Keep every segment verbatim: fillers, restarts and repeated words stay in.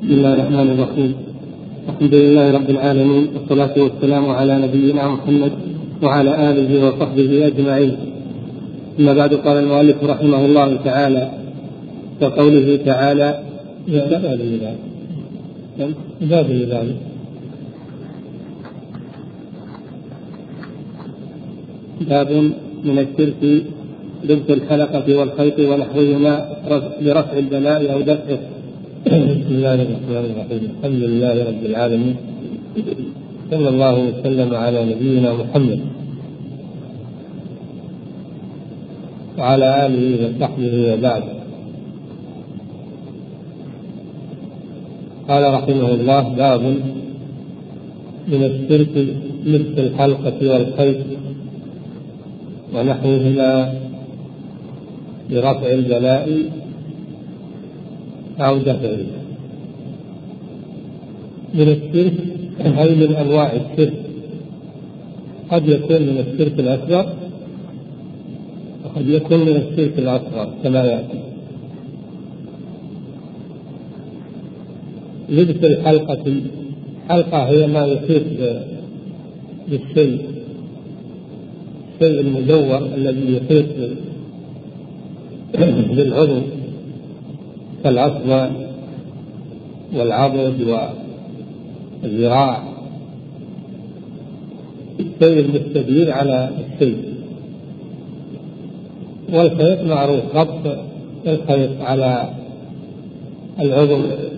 بسم الله الرحمن الرحيم. الحمد لله رب العالمين، والصلاة والسلام على نبينا محمد وعلى آله وصحبه أجمعين. ثم بعد، قال المؤلف رحمه الله تعالى: وقوله تعالى: باب من الشرك لبس الحلقة والخيط ونحوهما لرفع البلاء أو دفعه. بسم الله الرحمن الرحيم. الحمد لله رب العالمين، صلى الله وسلم على نبينا محمد وعلى آله وصحبه وبعد. قال رحمه الله: باب من الشرك لبس الحلقة والخيط ونحوهما لرفع البلاء أو دفعه. من الشرك أي من أنواع الشرك، قد يكون من الشرك الأكبر وقد يكون من الشرك الأصغر كما يأتي. لبس الحلقة، حلقة هي ما يحيط بالشيء، الشيء المدور الذي يحيط بالعضو كالعصب والعضد والذراع، الشيء المستدير على الشيء. والخيط معروف، ربط الخيط على العضو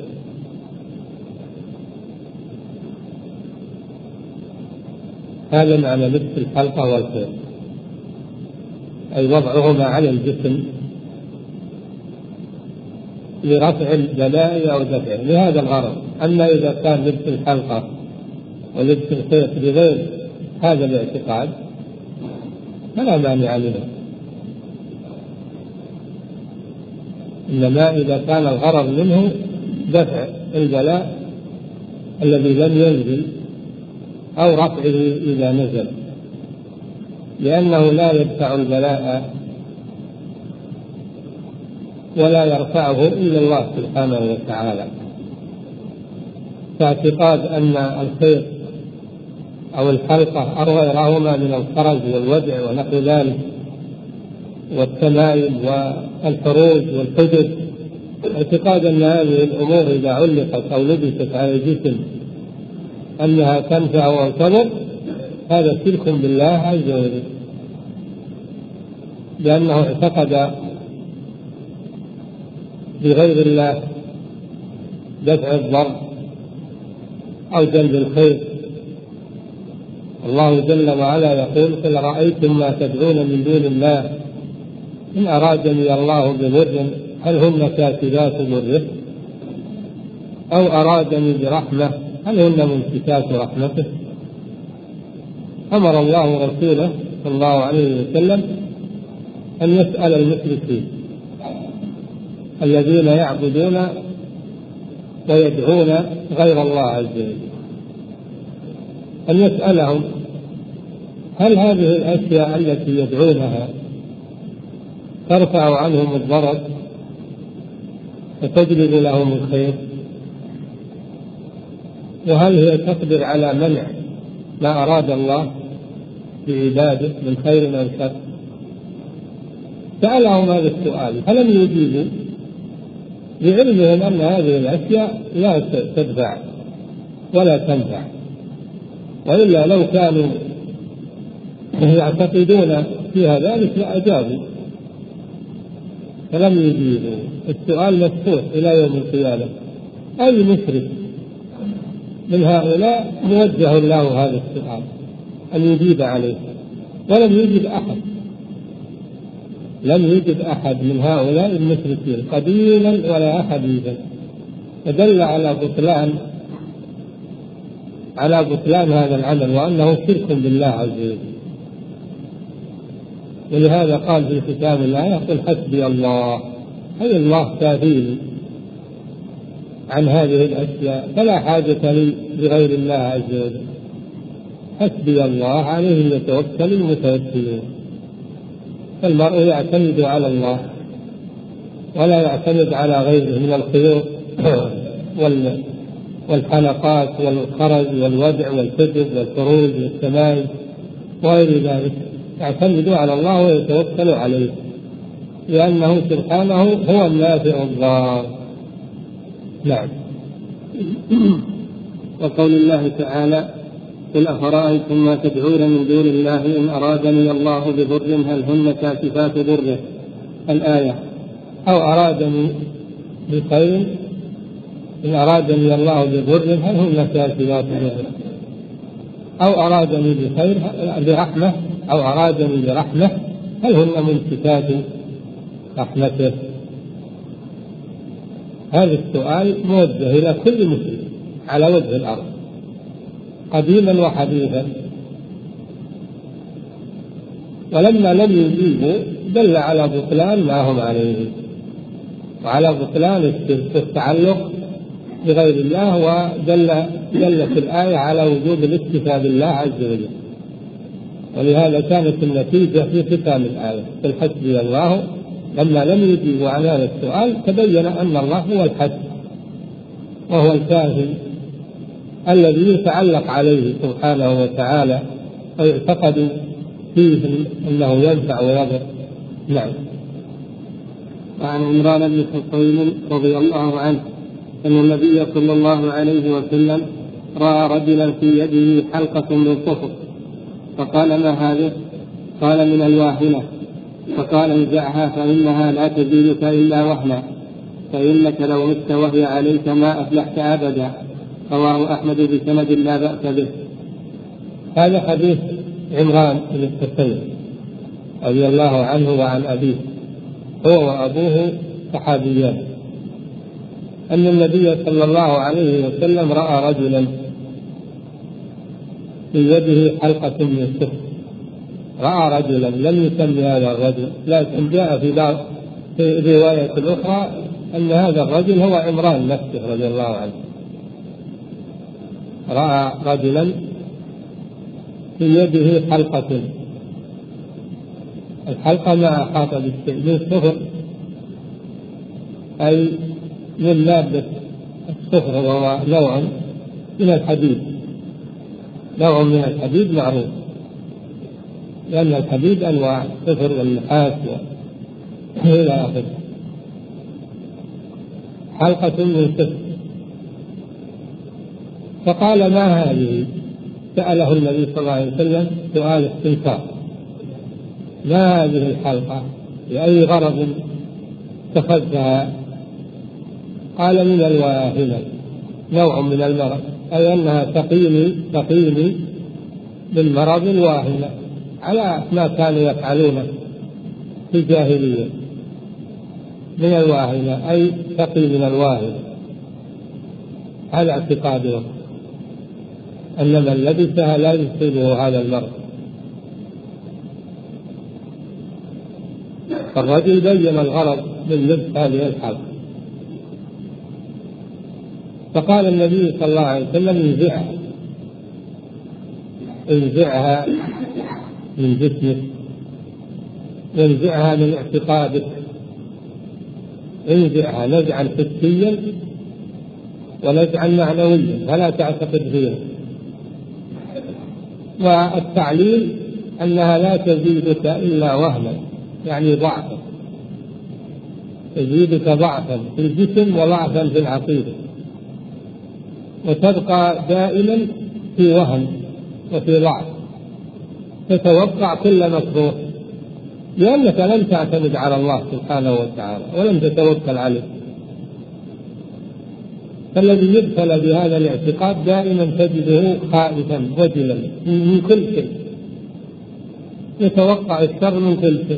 هذا معنى لبس الحلقة والخيط، أي وضعهما على الجسم لرفع البلاء أو دفعه لهذا الغرض. أما إذا كان لبس الحلقة ولبس الخيط بغير هذا الاعتقاد فلا مانع منه، إنما إذا كان الغرض منه دفع البلاء الذي لم ينزل أو رفعه إذا نزل، لأنه لا يدفع البلاء ولا يرفعه إلا الله سبحانه وتعالى. فاعتقاد أن الخيط أو الحلقة أو غيرهما من الخرز والودع ونحو ذلك والتمائم والحروج والحجب، اعتقاد أن هذه الأمور إذا علقت أو لبست على الجسم أنها تنفع أو تضر، هذا شرك بالله عز وجل، لأنه اعتقد بغير الله دفع الضر أو جلب الخير. الله جل وعلا يقول: قل رأيتم ما تدعون من دون الله إن أرادني الله بضر هل هن كاشفات ضره أو أرادني برحمة هل هن ممسكات رحمته. أمر الله رسوله صلى الله عليه وسلم أن يسأل المشركين الذين يعبدون ويدعون غير الله عز وجل، أن يسألهم: هل هذه الأشياء التي يدعونها ترفع عنهم الضرر وتجلب لهم الخير؟ وهل هي تقدر على منع ما أراد الله بعباده من خير أو شر؟ سألهم هذا السؤال فلم يجيبوا، لعلمهم أن هذه الأشياء لا تدفع ولا تنفع، وإلا لو كانوا يعتقدون فيها ذلك لأجابوا، فلم يجيبوا. السؤال مفتوح إلى يوم القيامة، أي مشرك من هؤلاء موجه له هذا السؤال أن يجيب عليه، ولم يجب أحد، لم يجب أحد من هؤلاء المشركين قديما ولا حديثا، فدل على بطلان على بطلان هذا العمل وأنه شرك بالله عز وجل. ولهذا قال في كتاب الله: يقول حسبي الله، أي الله كافيني عن هذه الأشياء فلا حاجة لي بغير الله عز وجل، حسبي الله عليه يتوكل المتوكلون. فالمرء يعتمد على الله ولا يعتمد على غيره من الخيوط والحلقات والخرج والودع والكذب والخروج والسماء وغير ذلك، يعتمد على الله ويتوكل عليه، لأنه سبحانه هو النافع الضار. نعم. وقول الله تعالى: قل أفرأيتم ما تدعون من دون الله إن أرادني الله بضر هل هن كاشفات ضره، الآية. أو أرادني بخير إن أرادني الله بضر هل هن كاشفات ضره، أو أرادني بخير برحمة أو أرادني برحمة هل هن ممسكات رحمته. هذا السؤال موجه إلى كل مسلم على وجه الأرض قديما وحديثا، ولما لم يجيبوا دل على بطلان ما هم عليه وعلى بطلان الشرك والتعلق بغير الله، ودل دلت الآية على وجوب الاكتفاء بالله عز وجل. ولهذا كانت النتيجة في ختام الآية: قل حسبي الله. لما لم يجيبوا عن هذا السؤال تبين أن الله هو الحسب وهو الكافي الذي يتعلق عليه سبحانه وتعالى ويعتقد فيه أنه ينفع ويضر. نعم. وعن عمران بن حصين رضي الله عنه أن النبي صلى الله عليه وسلم رأى رجلا في يده حلقة من صفر، فقال: ما هذه؟ قال: من الواهنة. فقال: انزعها فإنها لا تزيدك إلا وهنا، فإنك لو مت وهي عليك ما أفلحت أبدا. رواه أحمد بسند لا بأس به. هذا حديث عمران بن حصين رضي الله عنه وعن أبيه، هو وأبوه صحابيان، أن النبي صلى الله عليه وسلم رأى رجلا في يده حلقة من صفر. رأى رجلا، لم يسمي هذا الرجل، لكن جاء في بعض في رواية الأخرى أن هذا الرجل هو عمران نفسه رضي الله عنه. رأى رجلا في يده حلقة، الحلقة ما أحاط بالشيء، من صفر أي من مادة الصفر، وهو نوع من الحديد، نوع من الحديد معروف، لأن الحديد أنواع: الصفر والنحاس إلى آخره. حلقة من صفر. فقال: ما هذه؟ سأله النبي صلى الله عليه وسلم سؤال استنكار: ما هذه الحلقة؟ لأي غرض اتخذتها؟ قال: من الواهنة، نوع من المرض، أي أنها تقيني تقيني بالمرض الواهنة، على ما كانوا يفعلونه في الجاهلية. من الواهنة أي تقي من الواهنة. هذا اعتقاده، أن من لبسها لا يصيبه هذا المرض. فالرجل بين الغرض من لبس هذه الحلقة. فقال النبي صلى الله عليه وسلم: انزعها، انزعها من جسمك، انزعها من اعتقادك، انزعها نزعا حسيا ونزعا معنويا، فلا تعتقد فيها. والتعليل أنها لا تزيدك إلا وهنا، يعني ضعفا، تزيدك ضعفا في الجسم وضعفا في العقيدة، وتبقى دائما في وهن وفي ضعف، تتوقع كل مكروه، لأنك لم تعتمد على الله سبحانه وتعالى ولم تتوكل عليه. فالذي يبتلى بهذا الاعتقاد دائما تجده خائفا وجلا من كل شيء، يتوقع الشر من كل شيء.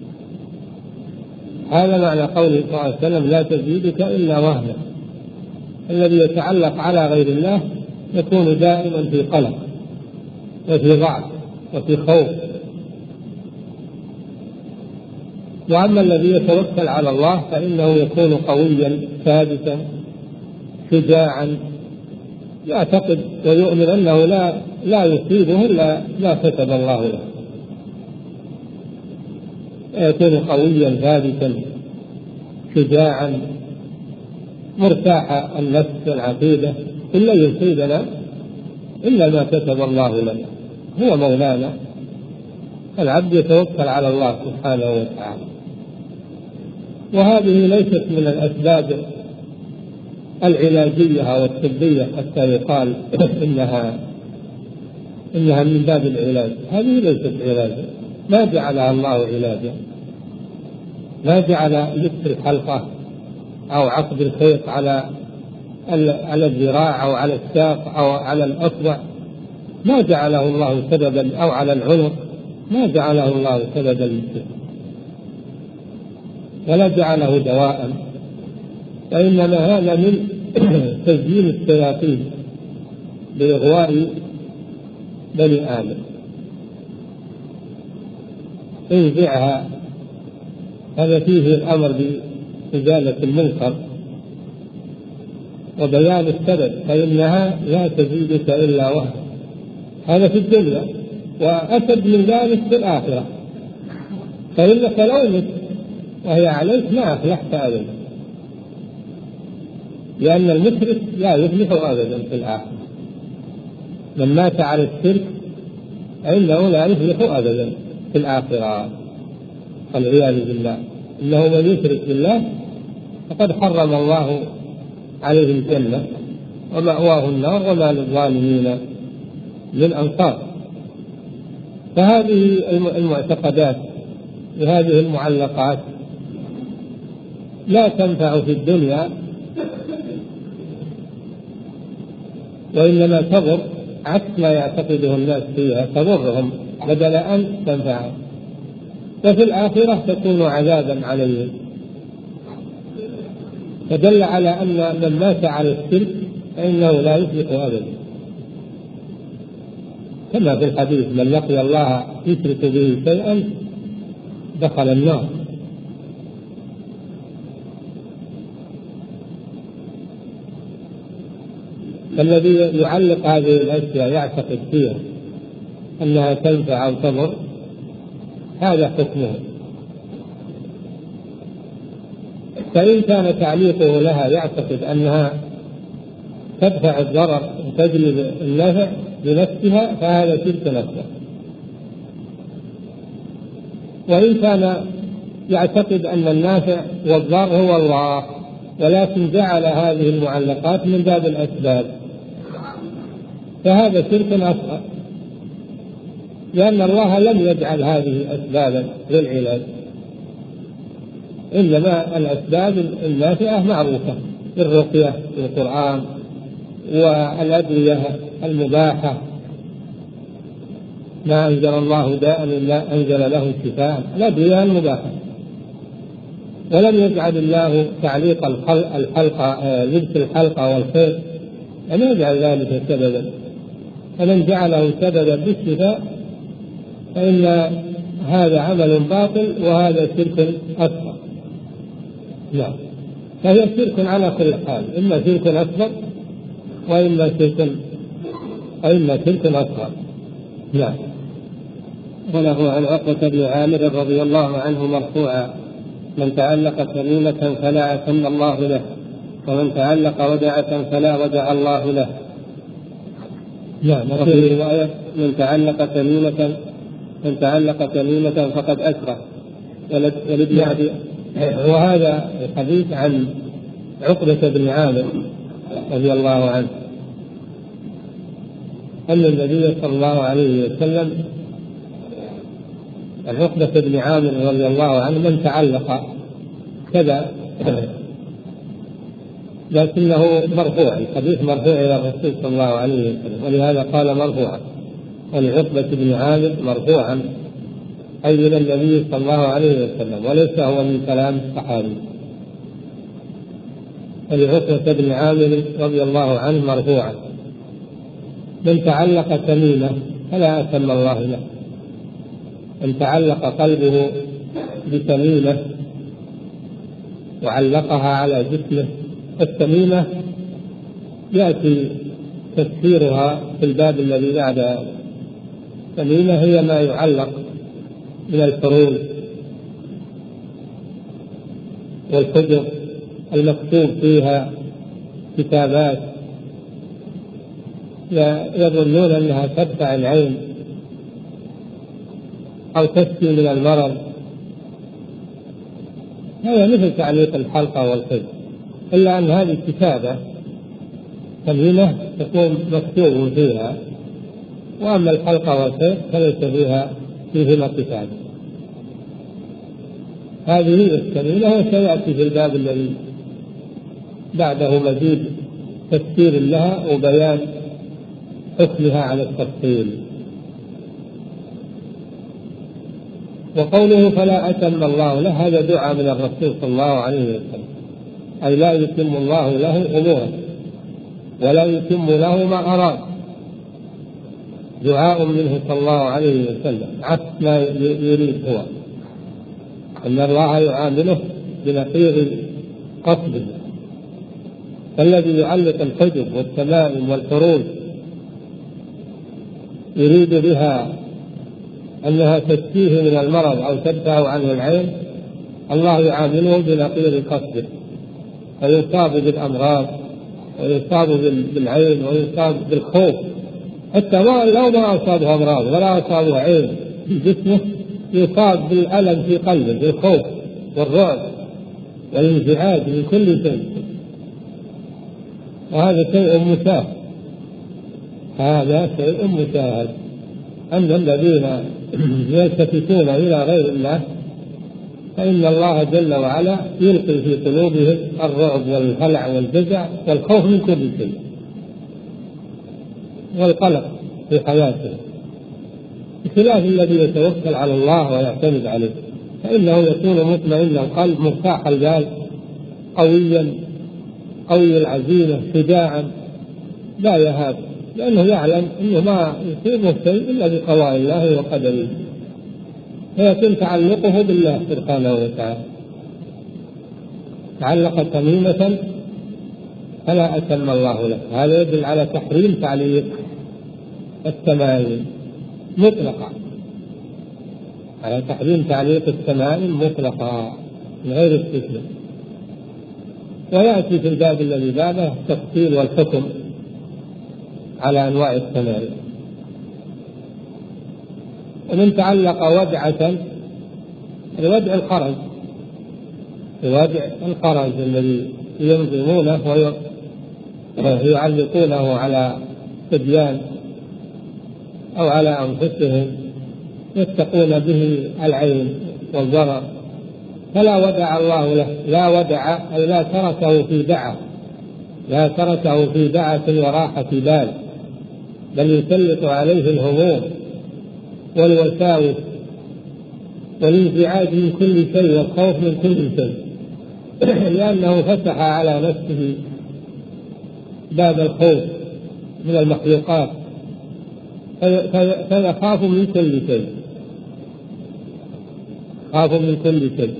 هذا معنى قوله صلى الله عليه وسلم: لا تزيدك إلا وهنا. الذي يتعلق على غير الله يكون دائما في قلق وفي ضعف وفي خوف. وأما الذي يتوكل على الله فإنه يكون قويا ثابتا شجاعا، يعتقد ويؤمن أنه لا لا يصيبه إلا ما كتب الله له، يكون قويا ثابتا شجاعا مرتاح النفس والعقيدة، إلا يصيبنا إلا ما كتب الله لنا، هو مولانا. العبد يتوكل على الله سبحانه وتعالى. وهذه ليست من الأسباب العلاجية أو الطبية حتى يقال إنها إنها من باب العلاج، هذه ليست علاجا، ما جعلها الله علاجا، ما جعل لبس الحلقة أو عقد الخيط على على الذراع أو على الساق أو على الأصبع، ما جعله الله سببا، أو على العنق، ما جعله الله سببا للشفاء ولا جعله دواء، فإنما هذا من تزيين الشياطين بإغواء بني آدم. انزعها، هذا فيه الأمر بإزالة المنكر وبيان السبب، فإنها لا تزيدك إلا وهم، هذا في الدنيا، وأسد من ذلك في الآخرة، فإنك لو مت وهي عليك ما أفلحت أبدا، لأن المشرك لا يفلح أبدا في الآخرة. من مات على الشرك فإنه لا يفلح أبدا في الآخرة والعياذ بالله. إنه من يشرك بالله فقد حرم الله عليه الجنة ومأواه النار وما للظالمين من أنصار. فهذه المعتقدات وهذه المعلقات لا تنفع في الدنيا، وإنما تضر، عكس ما يعتقده الناس فيها، تضرهم بدل أن تنفعهم، وفي الآخرة تكون عذابا عليهم. فدل على أن من مات على الشرك فإنه لا يفلح أبدا، كما في الحديث: من لقي الله يشرك به شيئا دخل النار. فالذي يعلق هذه الأشياء يعتقد فيها أنها تنفع أو تضر، هذا حكمه. فإن كان تعليقه لها يعتقد أنها تدفع الضرر وتجلب النفع بنفسها، فهذا شرك نفسه. وإن كان يعتقد أن النافع والضار هو الله، ولكن جعل هذه المعلقات من باب الأسباب، فهذا شرك أصغر، لأن الله لم يجعل هذه أسبابا للعلاج، إنما الأسباب النافعة معروفة بالرقية في القرآن، والأدوية المباحة، ما أنزل الله داء إلا أنزل له شفاء، الأدوية المباحة. ولم يجعل الله تعليق الحلقة، لبس الحلقة والخيط، لم يجعل ذلك سببا. فمن جعله سببا بالشفاء فإن هذا عمل باطل، وهذا شرك أكبر. نعم، فهي شرك على كل حال، إما شرك أكبر وإما شرك وإما شرك أصغر. نعم. وله عن عقبة بن عامر رضي الله عنه مرفوعا: من تعلق تميمة فلا أتم الله له، ومن تعلق ودعة فلا ودع الله له. نعم. وفي رواية: من تعلق تميمة من تعلق تميمة فقد أشرك. ولابن عبد. وهذا الحديث عن عقبة بن عامر رضي الله عنه أن النبي صلى الله عليه وسلم، عقبة بن عامر رضي الله عنه من تعلق كذا، لكنه مرفوع، الحديث مرفوع إلى الرسول صلى الله عليه وسلم، ولهذا قال مرفوعا، ولعقبة بن عامر مرفوعا أي إلى النبي صلى الله عليه وسلم، وليس هو من كلام الصحابي. ولعقبة بن عامر رضي الله عنه مرفوعا: من تعلق تميمة فلا أتم الله له. من تعلق قلبه بتميمة وعلقها على جسمه. التميمة يأتي تفسيرها في الباب الذي بعد. التميمة هي ما يعلق من الفروج والحجر المكتوب فيها كتابات يظنون أنها تدفع العين أو تشفي من المرض. هذا مثل تعليق الحلقة والخيط، إلا أن هذه الكتابة تميمة تكون مكتوب فيها، وأما الحلقة والخيط فليس فيها فيهما كتابة. هذه التميمة وسيأتي في الباب الذي بعده مزيد تفسير لها وبيان حكمها على التفصيل. وقوله فلا أتم الله له، هذا دعاء من الرسول صلى الله عليه وسلم، أي لا يتم الله له أموره ولا يتم له ما أراد. دعاء منه صلى الله عليه وسلم عكس ما يريد هو، أن الله يعامله بنقيض قصده. فالذي يعلق الحجب والتمائم والحروج يريد بها أنها تشفيه من المرض أو تدفع عنه العين، الله يعامله بنقيض قصده، فيصاب بالأمراض ويصاب بالعين ويصاب بالخوف. حتى لو ما أصابه أمراض ولا أصابه عين في جسمه، يصاب بالألم في قلبه، بالخوف والرعب والانزعاج من كل شيء، وهذا شيء مشاهد. هذا شيء مشاهد أن الذين يلتفتون إلى غير الله فإن الله جل وعلا يلقي في قلوبهم الرعب والهلع والجزع والخوف من كل شيء والقلق في حياته، بخلاف الذي يتوكل على الله ويعتمد عليه، فإنه يكون مطمئن القلب مرتاح البال قويا قوي العزيمة شجاعا لا يهاب، لأنه يعلم أنه ما يصيبه شيء إلا بقضاء الله وقدره، فيكون تعلقه بالله سبحانه وتعالى. تعلق تميمة فلا أتم الله له، هذا يدل على تحريم تعليق التمائم مطلقا، على تحريم تعليق التمائم مطلقا من غير استثناء. ويأتي في الباب الذي بعده التفصيل والحكم على أنواع التمائم. ومن تعلق ودعة، الودع الخرز، الودع الخرز الذي ينظمونه ويعلقونه على صبيان أو على أنفسهم يتقون به العين والضرر، فلا ودع الله له. لا ودع أي لا تركه في دعة، لا تركه في دعة وراحة بال، بل يسلط عليه الهموم والوساوس والانزعاج من كل شيء والخوف من كل شيء، لأنه فتح على نفسه باب الخوف من المخلوقات، فيخاف من كل شيء، خاف من كل شيء.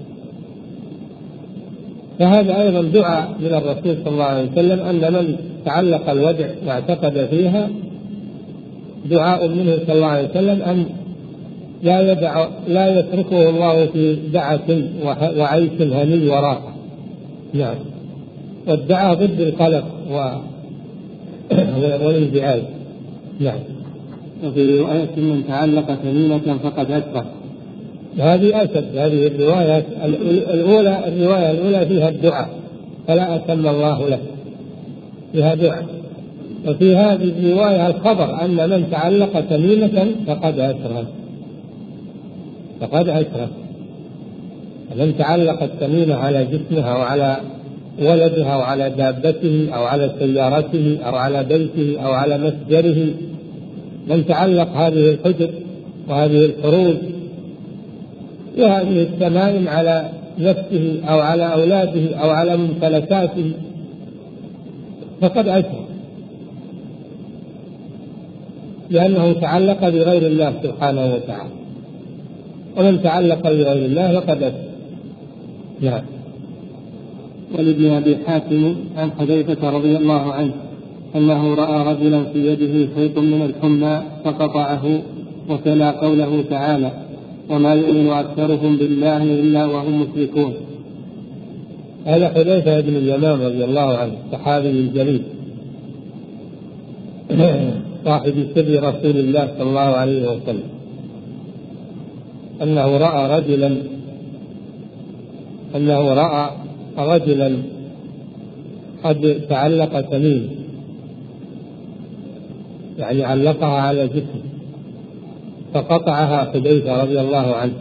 فهذا أيضا دعاء من الرسول صلى الله عليه وسلم أن من تعلق الودع واعتقد فيها، دعاء منه صلى الله عليه وسلم أن لا يدع لا يتركه الله في دعة وعيش هني وراحة. نعم، والدعاء ضد القلق والانزعاج. نعم. وفي رواية من تعلق تميمة فقد أشرك، هذه أشد. هذه الرواية الأولى الرواية الأولى فيها الدعاء فلا أتم الله له، فيها دعاء. وفي هذه الرواية الخبر أن من تعلق تميمة فقد أشرك، فقد أشرك. من تعلق التميمة على جسمه أو على ولدها أو على دابته أو على سيارته أو على بيته أو على مسجره، من تعلق هذه الحجب وهذه الحروج وهذه التمائم على نفسه أو على أولاده أو على ممتلكاته فقد أشرك، لأنه تعلق بغير الله سبحانه وتعالى. ومن تعلق بغير الله فقد أشرك. نعم. ولابن أبي حاتم عن حذيفة رضي الله عنه أنه رأى رجلا في يده خيط من الحمى فقطعه، وتلا قوله تعالى: وما يؤمن أكثرهم بالله إلا وهم مشركون. هذا حذيفة بن اليمان رضي الله عنه الصحابي الجليل صاحب سر رسول الله صلى الله عليه وسلم، أنه رأى رجلا أنه رأى رجلا قد تعلق تميم، يعني علقها على جسمه فقطعها حذيفة رضي الله عنه.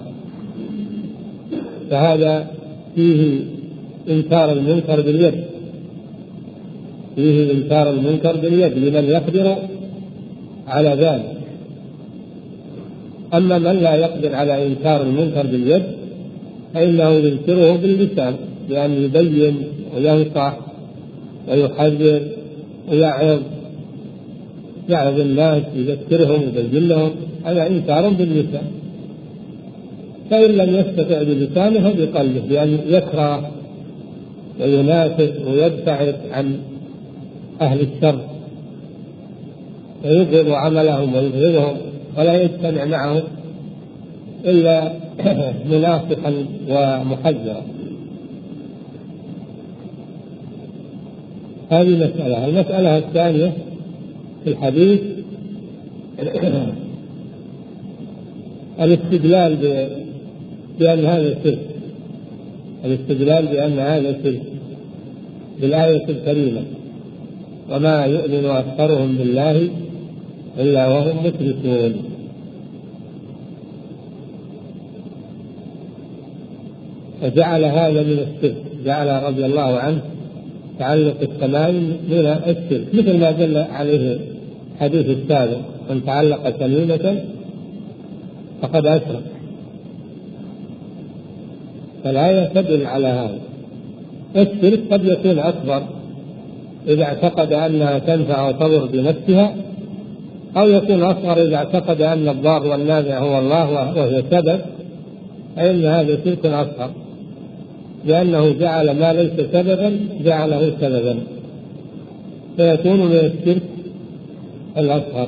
فهذا فيه إنكار المنكر باليد، فيه إنكار المنكر باليد لمن يقدر على ذلك. أما من لا يقدر على إنكار المنكر باليد فإنه ينكره باللسان، بأن يبين وينصح ويحذر ويعظ يعظ الناس، يذكرهم ويبين لهم، هذا إنكار باللسان. فإن لم يستطع بلسانه بقلبه، بأن يكره وينافق ويبتعد عن أهل الشر ويبغض عملهم ويبغضهم ولا يجتمع معهم إلا منافقا ومحذرا. هذه مسألة. المسألة الثانية في الحديث الاستدلال بأن هذا شرك، الاستدلال بأن هذا شرك بالآية الكريمة: وما يؤمن أكثرهم بالله إلا وهم مشركون. فجعل هذا من الشرك، جعل رضي الله عنه تعلق التمائم من الشرك، مثل ما دل عليه حديث السابق: من تعلق تميمة فقد أشرك. فالآية تدل على هذا. الشرك قد يكون أكبر إذا اعتقد أنها تنفع وتضر بنفسها، أو يكون أصغر إذا اعتقد أن الضار والنافع هو الله وهو سبب، فإن هذا شرك أصغر، لأنه جعل ما ليس سببا جعله سببا، فيكون من الشرك الأصغر.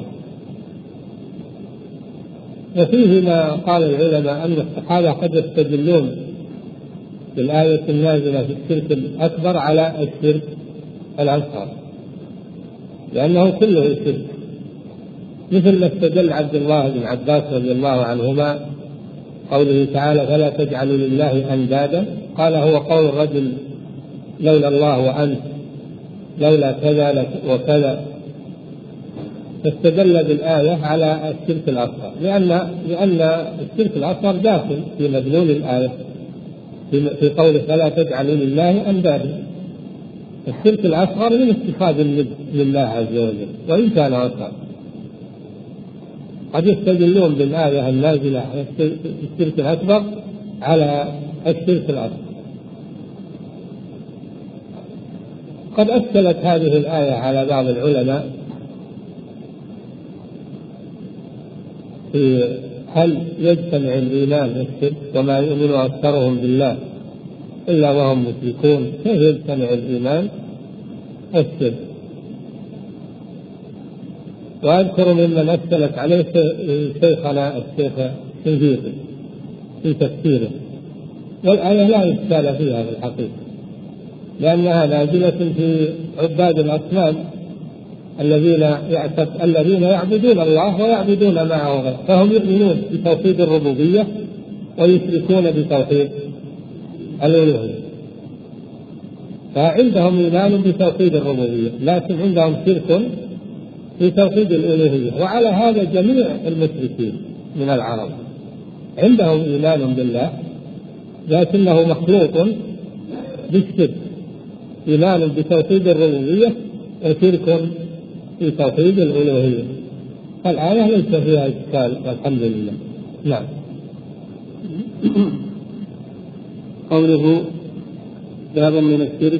وفيه ما قال العلماء أن الصحابة قد يستدلون بالآية النازلة في الشرك الأكبر على الشرك الأصغر، لأنه كله شرك، مثل ما استدل عبد الله بن عباس رضي الله عنهما قوله تعالى: فلا تجعلوا لله أندادا، قال: هو قول الرجل لولا الله وأنت، لولا كذا وكذا. فاستدل بالآية على الشرك الأصغر، لأن لأن الشرك الأصغر داخل في مدلول الآية في قوله: فلا تجعلوا لله أندادا. الشرك الأصغر من اتخاذ الند لله عز وجل وإن كان أصغر. قد يستدلون بالآية النازلة على الشرك الأكبر على الشرك الأصغر. قد أشكلت هذه الآية على بعض العلماء في هل يجتمع الإيمان والشرك وما يؤمن أكثرهم بالله إلا وهم مشركون، كيف يجتمع الإيمان والشرك؟ وأذكر ممن أشكلت عليه شيخنا الشيخ الشنقيطي في تفسيره، والآية لا إشكال فيها في الحقيقة، لأنها نازلة في عباد الأصنام الذين الذين يعبدون الله ويعبدون معه غيره، فهم يؤمنون بتوحيد الربوبية ويشركون بتوحيد الألوهية، فعندهم إيمان بتوحيد الربوبية لكن عندهم شرك في توحيد الألوهية. وعلى هذا جميع المشركين من العرب عندهم إيمان بالله لكنه مخلوط بالشرك، إيمان بتوحيد الربوبية وشرك في توحيد الألوهية. الآية ليس فيها إشكال والحمد لله. نعم. قوله باب من الشرك،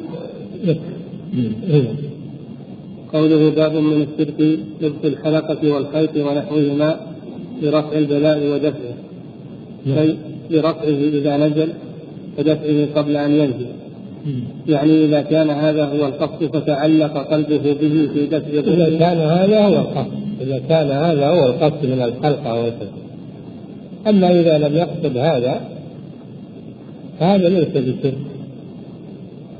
قوله باب من الشرك لبس الحلقة والخيط ونحوهما لرفع البلاء ودفعه، أي لرفعه إذا نزل ودفعه قبل أن ينزل، يعني إذا كان هذا هو القصد فتعلق قلبه به في دفع. إذا كان هذا هو القصد، إذا كان هذا هو القصد من الحلقة والخيط. أما إذا لم يقصد هذا فهذا ليس بشرك،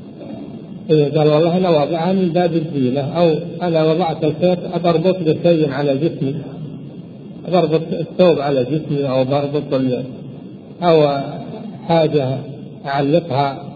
إذا قال والله أنا وضعها من باب الزينة، أو أنا وضعت الخيط أربط بشيء على جسمي، بربط الثوب على جسمي، أو بربط أو حاجة أعلقها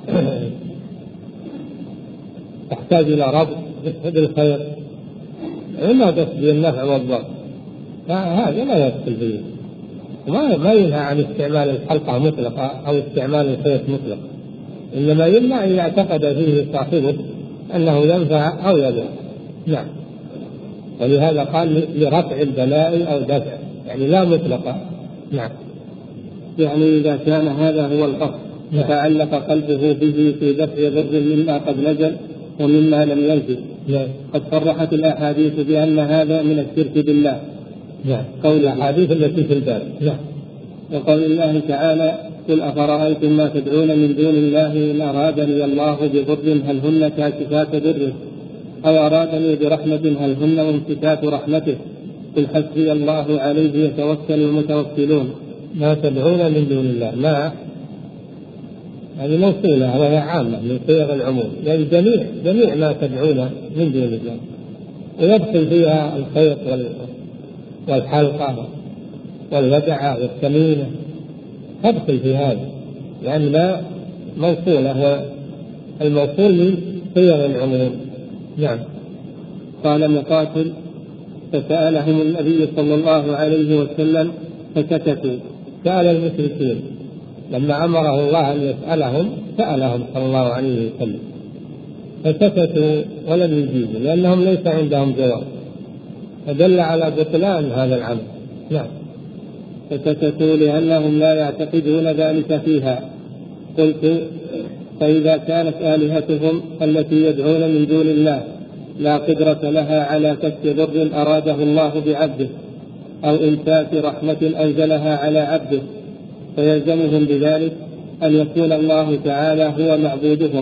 تحتاج إلى ربط بالخيط، ما قصدي النفع والضر، هذا لا يدخل فيه. ما ما ينهى عن استعمال الحلقة مطلقة أو استعمال الخيط مطلق، إنما يمنع إذا اعتقد فيه صاحبه أنه ينفع أو يضر. نعم. ولهذا قال لرفع البلاء أو دفع، يعني لا مطلقة. نعم. يعني إذا كان هذا هو القصد تعلق قلبه به في دفع ضر مما قد نزل ومما لم ينزل. نعم. قد صرحت الأحاديث بأن هذا من الشرك بالله. نعم. قول الأحاديث التي في الباب. نعم. وقول الله تعالى: قل أفرأيتم ما تدعون من دون الله إن أرادني الله بضر هل هن كاشفات ضره أو أرادني برحمة هل هن ممسكات رحمته قل حسبي الله عليه يتوكل المتوكلون. ما تدعون من دون الله، ما هذه موصولة وهي عامة من صيغ العموم، يعني جميع جميع ما تدعون من دون الله، ويدخل فيها الخيط والحلقة والودعة والكمينة، تدخل في هذا، لأن يعني ما موصولة، الموصول من صيغ العموم. نعم. قال مقاتل: فسألهم النبي صلى الله عليه وسلم فسكتوا. سأل المشركين لما أمره الله أن يسألهم، سألهم صلى الله عليه وسلم فسكتوا ولم يجيبوا، لأنهم ليس عندهم جواب، فدل على بطلان هذا العمل. نعم. فسكتوا لأنهم لا يعتقدون ذلك فيها. قلت: فإذا كانت آلهتهم التي يدعون من دون الله لا قدرة لها على كشف ضر أراده الله بعبده أو إمساك رحمة أنزلها على عبده، فيلزمهم بذلك أن يكون الله تعالى هو معبودهم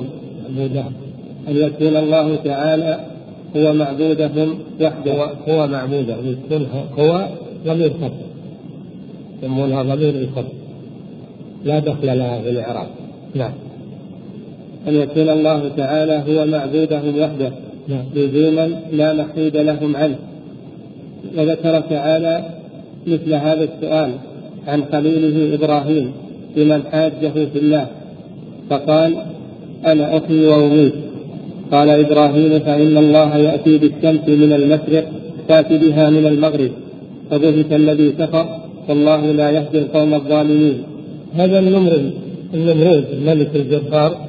أن يكون الله تعالى هو معبودهم وحده. هو معبودهم، هو ضمير خط، يسمونها ضمير الخط، لا دخل لها في الإعراب. نعم. أن يكون الله تعالى هو معبودهم وحده لزوما لا محيد لهم عنه. وذكر تعالى مثل هذا السؤال عن خليله إبراهيم لمن حاجه في الله، فقال: أنا أحيي وأميت. قال إبراهيم: فإن الله يأتي بالشمس من المشرق تأتي بها من المغرب، فبهت الذي كفر والله لا يهدي القوم الظالمين. هذا النمرود النمرود الملك الجبار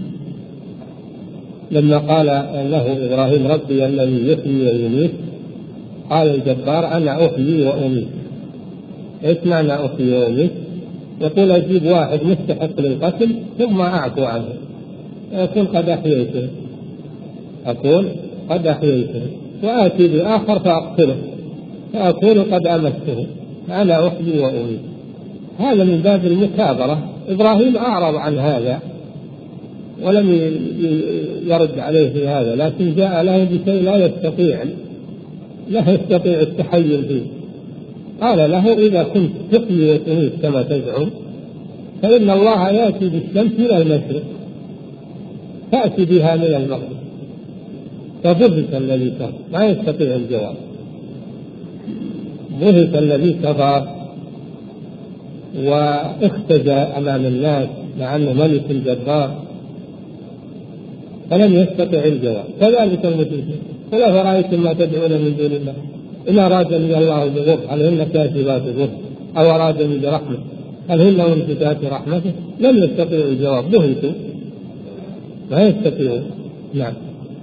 لما قال له إبراهيم: ربي الذي يحيي ويميت، قال الجبار: أنا أحيي وأميت. إيش معنى أحيي وأميت؟ يقول: أجيب واحد مستحق للقتل ثم أعفو عنه، أكون قد أحييته أكون قد أحييته وآتي بآخر فأقتله فأكون قد أمسته، أنا أحيي وأميت. هذا من باب المكابرة. إبراهيم أعرض عن هذا ولم يرد عليه في هذا، لكن جاء له بشيء لا يستطيع لا يستطيع التحيل فيه. قال له: إذا كنت تحيي وتميت كما تزعم فإن الله يأتي بالشمس من المشرق تأتي بها من المغرب. فبهت الذي كفر، ما يستطيع الجواب. بهت الذي كفر واختزى أمام الناس مع أنه ملك جبار، فلم يستطع الجواب. كذلك المشركين: قل أفرأيتم ما تدعون من دون الله إن أرادني الله بضر هل هن كاشفات ضر أو أرادني برحمة هل هن ممسكات رحمته. لم يستطيعوا الجواب، بهتوا لا يستطيعون. نعم.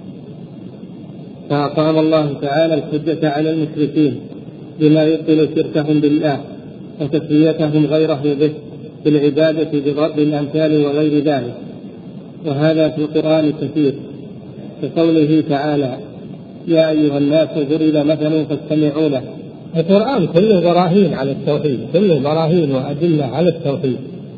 فأقام الله تعالى الحجة على المشركين بما يبطل شركهم بالله وتسويتهم غيره به في العبادة بضرب الأمثال وغير ذلك، وهذا في القرآن كثير، كقوله تعالى: يا أيها الناس ضرب مثل فاستمعوا له. القرآن كله براهين على التوحيد، كله براهين وأدلة على التوحيد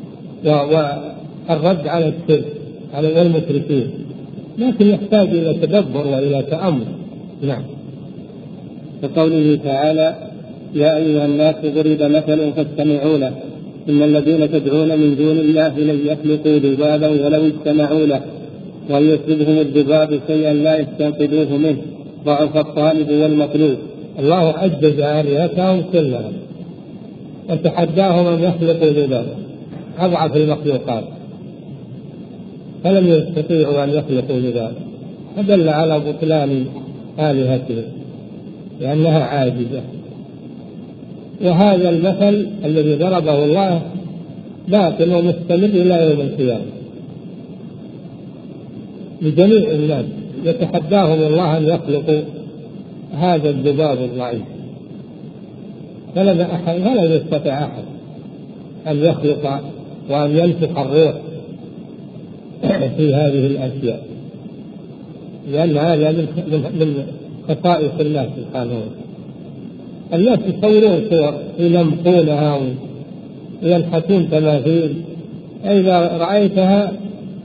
والرد على الشرك على المشركين، لكن يحتاج إلى تدبر وإلى تأمل. نعم. كقوله تعالى: يا أيها الناس ضرب مثل فاستمعوا له إن الذين تدعون من دون الله لن يخلقوا ذبابا ولو اجتمعوا له وأن يسلبهم الذباب شيئا لا يستنقذوه منه، ضعف الطالب والمطلوب. الله عجز آلهتهم كلها وتحداهم أن يخلقوا ذبابا أضعف المخلوقات، فلم يستطيعوا أن يخلقوا ذبابا، فدل على بطلان آلهتهم لأنها عاجزة. وهذا المثل الذي ضربه الله باق ومستمر إلى يوم القيامة لجميع الناس، يتحداهم الله أن يخلقوا هذا الذباب الضعيف، فلم أحد ولا يستطيع أحد أن يخلق وأن ينفخ الروح في هذه الأشياء، لأن هذا من خصائص الله سبحانه وتعالى. الناس يصورون صور يلمقونها وينحتون تماثيل، إذا رأيتها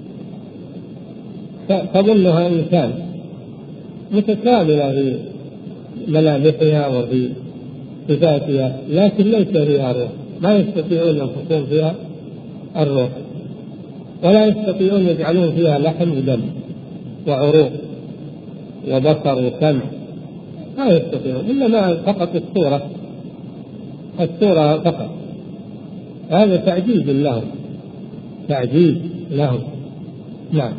تظنها إنسان متكاملة في ملامحها وفي صفاتها، لكن ليس فيها روح، ما يستطيعون ينفخون فيها الروح، ولا يستطيعون يجعلون فيها لحم ودم وعروق وبصر وسمع، ما يستطيعون، إنما فقط الصورة الصورة فقط. هذا تعجيز لهم، تعجيز لهم. نعم.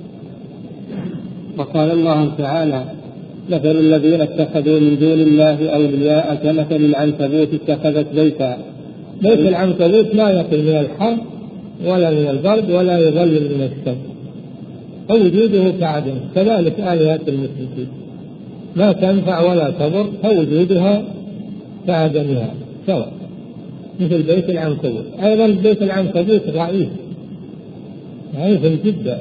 وقال الله تعالى: مثل الذين اتخذوا من دون الله أولياء كمثل العنكبوت اتخذت بيتا. بيت العنكبوت لا يقي من الحر ولا من البرد ولا يظلل من الشمس، فوجوده كعدم. كذلك آلهات المشركين ما تنفع ولا تضر، فوجودها كعدمها سواء، مثل بيت العنكبوت. أيضا بيت العنكبوت ضعيف ضعيف جدا،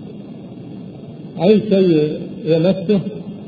أي شيء يمسه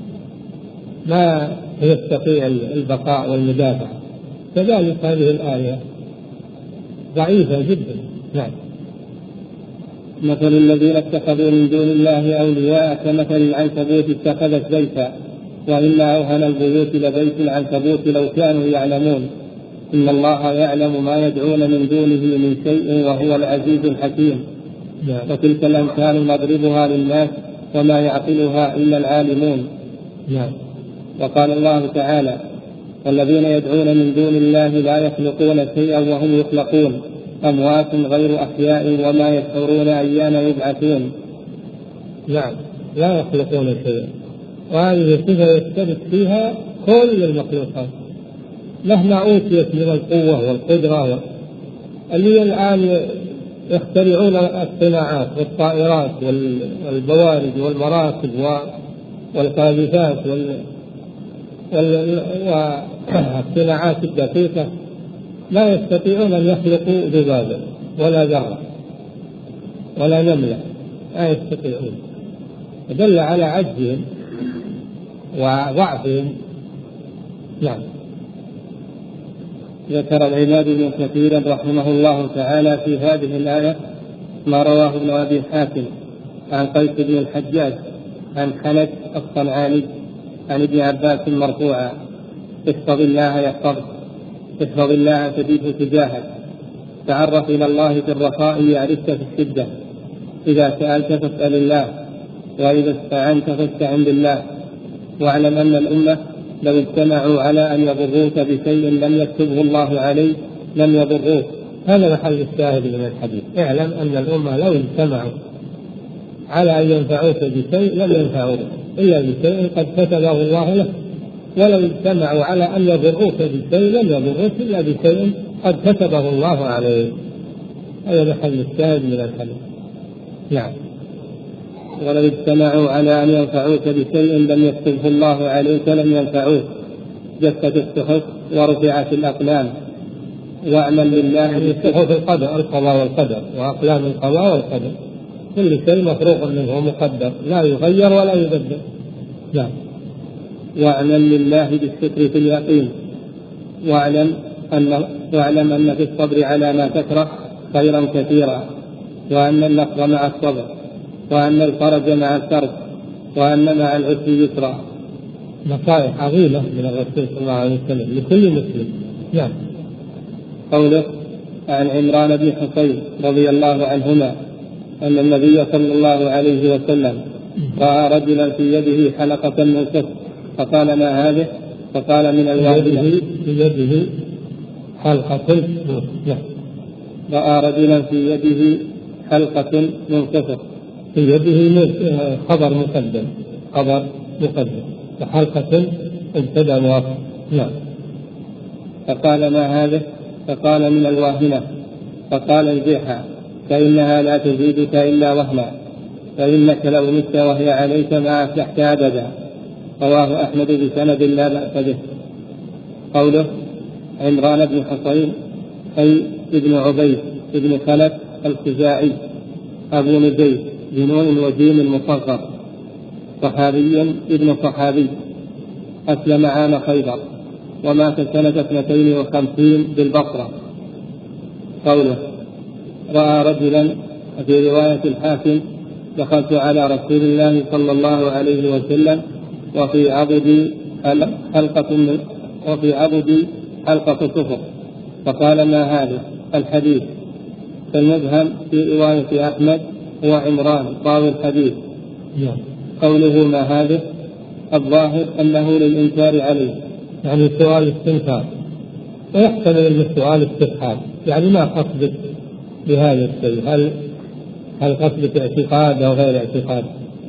ما يستطيع البقاء والمدافع. كذلك هذه الآية ضعيفة جدا. نعم. مثل الذين اتخذوا من دون الله أولياء كمثل العنكبوت اتخذت بيتا، وإن أوهن البيوت لبيت العنكبوت لو كانوا يعلمون، إن الله يعلم ما يدعون من دونه من شيء وهو العزيز الحكيم. نعم. وتلك الأمثال نضربها للناس وما يعقلها إلا العالمون. نعم. وقال الله تعالى: والذين يدعون من دون الله لا يخلقون شيئا وهم يخلقون، أموات غير أحياء وما يشعرون أيان يبعثون. نعم، لا يخلقون شيئا، وهذه صفة يشترك فيها كل المخلوقات مهما أوتيت من القوة والقدرة، اللي الآن يخترعون الصناعات والطائرات والبوارج والمراكب والقاذفات والصناعات الدقيقة، لا يستطيعون أن يخلقوا ذبابا ولا ذرة ولا نملة، لا يستطيعون. دل على عجزهم وضعفهم. نعم. ذكر العماد بن كثير رحمه الله تعالى في هذه الآية ما رواه ابن أبي حاتم عن قيس بن الحجاج عن حنك الصنعاني عن ابن عباس مرفوعا: احفظ الله يحفظك، احفظ الله تجده تجاهك، تعرف إلى الله في الرخاء يعرفك في الشدة، إذا سألت فاسأل الله، وإذا استعنت فاستعن بالله، واعلم أن الأمة لو اجتمعوا على أن يضروك بشيء لم يكتبه الله عليك لم يضروك. هذا محل الشاهد من الحديث. اعلم أن الأمة لو اجتمعوا على أن ينفعوك بشيء لم ينفعوك إلا بشيء قد كتبه الله لك، ولو اجتمعوا على أن يضروك بشيء لم يضروك إلا بشيء قد كتبه الله عليك. هذا محل الشاهد من الحديث. نعم. ولو اجتمعوا على أن ينفعوك بشيء لم يكتبه الله عليك لم ينفعوك، جفت الصحف ورفعت الأقلام، واعمل لله. الصحف القدر، القضاء والقدر، وأقلام القضاء والقدر، كل شيء مفروغ منه ومقدر لا يغير ولا يبدل. نعم. واعمل لله بالشكر في اليقين، واعلم أن واعلم أن في الصبر على ما تكره خيرا كثيرا، وأن النصر مع الصبر، وأن الفرج مع الكرب، وأن مع العسر يسرا. نصائح عظيمة من الرسول صلى الله عليه وسلم لكل مسلم. نعم. قوله عن عمران بن حصين رضي الله عنهما أن النبي صلى الله عليه وسلم رأى رجلا في يده حلقة من كسر فقال ما هذه؟ فقال من الواهنة. في يده حلقة. رأى رجلا في يده حلقة من كسر. في يده خبر مقدم، خبر مقدم، حلقة ابتدأ مؤخر. نعم. فقال ما هذه؟ فقال من الواهنة. فقال انزعها فإنها لا تزيدك إلا وهنا، فإنك لو مت وهي عليك ما أفلحت أبدا. رواه أحمد بسند لا بأس به. قوله عمران بن حصين أي ابن عبيد ابن خلف الخزاعي أبو نجيب بنون وجيم مصغر، صحابي ابن صحابي، أسلم عام خيبر ومات سنة اثنتين وخمسين بالبصرة. قوله رأى رجلا في رواية الحاكم دخلت على رسول الله صلى الله عليه وسلم وفي عضدي حلقة وفي عضدي حلقة صفر فقال ما هذا؟ الحديث. فالمبهم في رواية أحمد هو عمران راوي الحديث. قوله ما هذا الظاهر أنه للإنكار عليه، يعني سؤال استنكار، ويحتمل أن السؤال استفهام، يعني ما قصدك بهذا الشيء؟ هل هل قصدك اعتقاد أو غير اعتقاد؟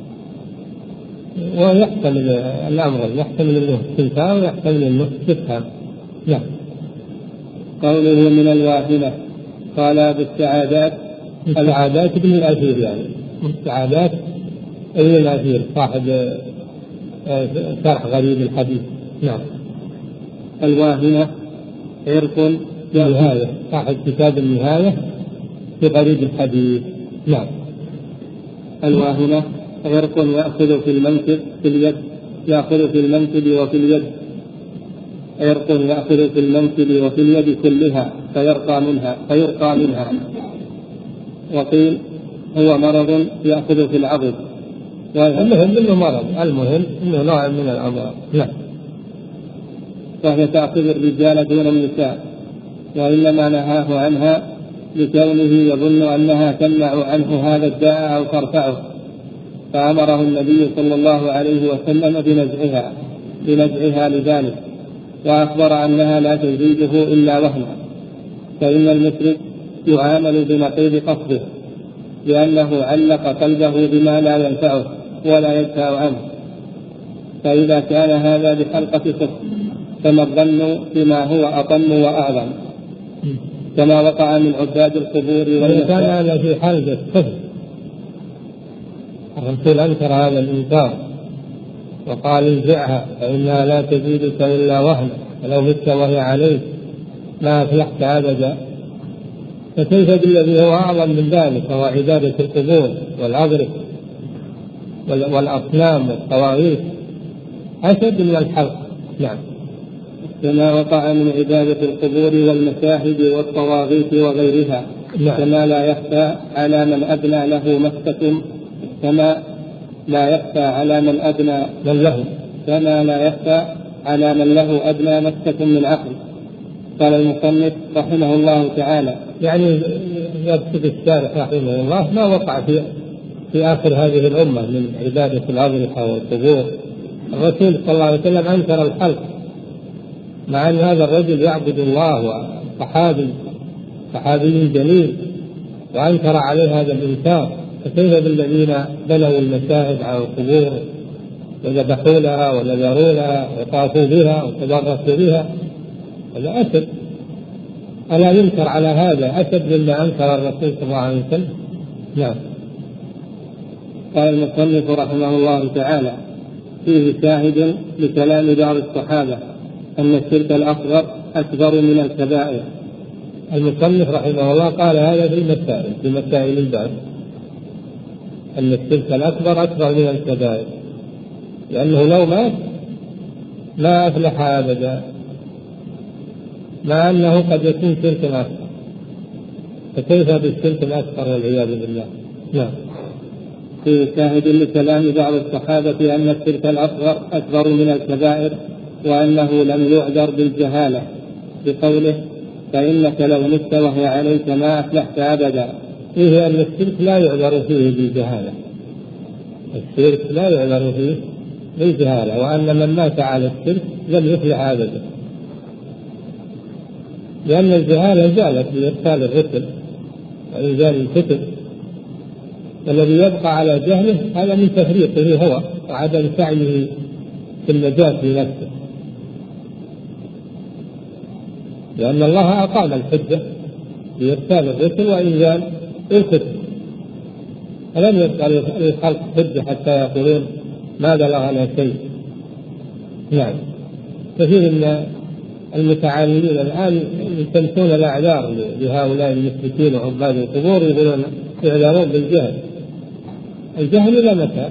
ويحتمل الأمر، يحتمل أنه استنكار ويحتمل أنه استفهام. نعم. قوله من الواهنة قال بالسعادات. السعادات ابن الأثير، يعني السعادات ابن الأثير صاحب شرح غريب الحديث. نعم. الواهنة عرق النهاية، صاحب كتاب النهاية في غريب الحديث. نعم. الواهنة عرق يأخذ في المنكب في اليد يأخذ في المنكب وفي اليد عرق يأخذ في المنكب وفي اليد كلها فيرقى منها فيرقى منها وقيل هو مرض يأخذ في العضد. المهم انه مرض، المهم انه نوع من الامراض. نعم. وهي تأخذ الرجال دون النساء، وإنما نهاه عنها لكونه يظن أنها تمنع عنه هذا الداء أو ترفعه، فأمره النبي صلى الله عليه وسلم بنزعها بنزعها لذلك، وأخبر أنها لا تزيده إلا وهنا. فإن المشرك يعامل بنقيض قصده، لأنه علق قلبه بما لا ينفعه ولا يدفع عنه. فإذا كان هذا بحلقة صفر فما الظن بما هو أطم وأعظم، كما وقع من عباد القبور. وإذا كان هذا في حلقة صفر الرسول أنكر هذا الإنكار وقال انزعها فإنها لا تزيدك إلا وهنا، ولو مت وهي عليك ما أفلحت أبدا. فكيف بالذي هو أعظم من ذلك وهو عبادة القبور والأضرح والأصنام والطواغيت، أشد من الحلق. نعم. كما وقع من عبادة القبور والمشاهد والطواغيت وغيرها. نعم. كما لا يخفى على من أبنى له مسكة كما لا يخفى على من أبنى من له كما لا يخفى على من له أبنى مسكة من عقل. قال المصنف رحمه الله تعالى، يعني يقصد الشارح رحمه الله ما وقع في في آخر هذه الأمة من عبادة الأضرحة والقبور. الرسول صلى الله عليه وسلم أنكر الحلق، مع أن هذا الرجل يعبد الله وصحابي صحابي جليل وأنكر عليه هذا الإنكار. فكيف بالذين بنوا المشاهد على القبور وذبحوا لها ونذروا لها وطافوا بها وتبركوا بها؟ هذا أشد. ألا ينكر على هذا أشد مما أنكر الرسول صلى الله عليه وسلم؟ نعم. قال المصنف رحمه الله تعالى فيه شاهد لكلام بعض الصحابة أن الشرك الأصغر أكبر من الكبائر. المصنف رحمه الله قال هذا في المسائل في مسائل الباب أن الشرك الأكبر أكبر من الكبائر، لأنه لو مات لا أفلح أبدا، مع أنه قد يكون شرك أكبر. فكيف بالشرك الأكبر والعياذ بالله؟ نعم. في شاهد لكلام بعض الصحابة أن الشرك الأصغر أكبر من الكبائر، وأنه لم يعذر بالجهالة بقوله فإنك لو مت وهي عليك ما أفلحت أبدا، فيه أن الشرك لا يعذر فيه بالجهالة، الشرك لا يعذر فيه بالجهالة، وأن من مات على الشرك لم يفلح أبدا، لأن الجهالة زالت بإرسال الرسل وإنزال الكتب، والذي يبقى على جهله هذا من تفريطه هو وعدم سعيه في النجاة لنفسه، لأن الله أقام الحجة بإرسال الرسل وإنزال الكتب، فلم يبقى للخلق حجة حتى يقولون ما بلغنا شيء. نعم. كثير من المتعاملين الآن يلتمسون الأعذار لهؤلاء المشركين وعباد القبور، يقولون يعذرون بالجهل. الجهل إلى متى؟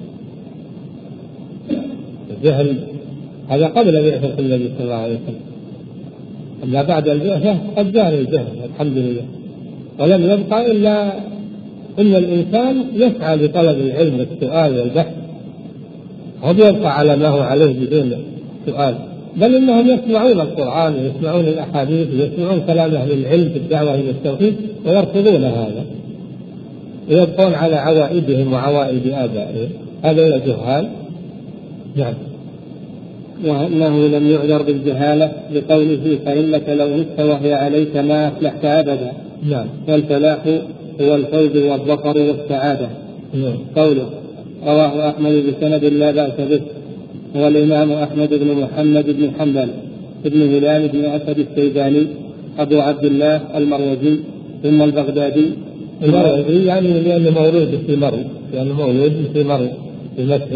الجهل هذا قبل بعثة النبي صلى الله عليه وسلم، أما بعد البعثة قد زال الجهل الحمد لله، ولم يبقى إلا إن الإنسان يسعى لطلب العلم والسؤال والبحث، هم يبقى على ما هو عليه بدون سؤال، بل إنهم يسمعون القرآن ويسمعون الأحاديث ويسمعون كلام أهل العلم في الدعوة إلى التوحيد ويرفضون هذا، ويبقون على عوائدهم وعوائد آبائهم. هذا جهال. نعم. وأنه لم يعذر بالجهالة لقوله فإنك لو مت وهي عليك ما أفلحت أبدا. نعم. والفلاح هو الفوز والظفر والسعادة. نعم. قوله رواه أحمد بسند لا بأس به، هو الإمام أحمد بن محمد بن حنبل بن هلال بن أسد السيداني أبو عبد الله المروزي ثم البغدادي. المروزي يعني لأنه مولود في مرو، يعني مولود في مرو في مصر،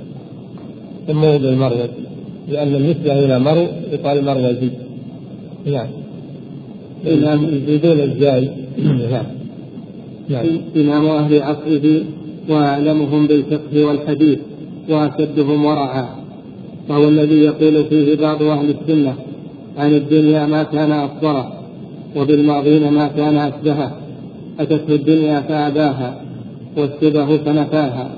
ثم بالمروز، لأن النسبة إلى مرو يقال مروزي. نعم. إمام يزيدون الجاي. نعم. نعم. إمام أهل عصره وأعلمهم بالفقه والحديث وأشدهم ورعا، وهو الذي يقول فيه بعض أهل السنة عن الدنيا ما كان أفضله، وبالماضين ما كان أشبهه، أتته الدنيا فأباها والشبه فنفاها.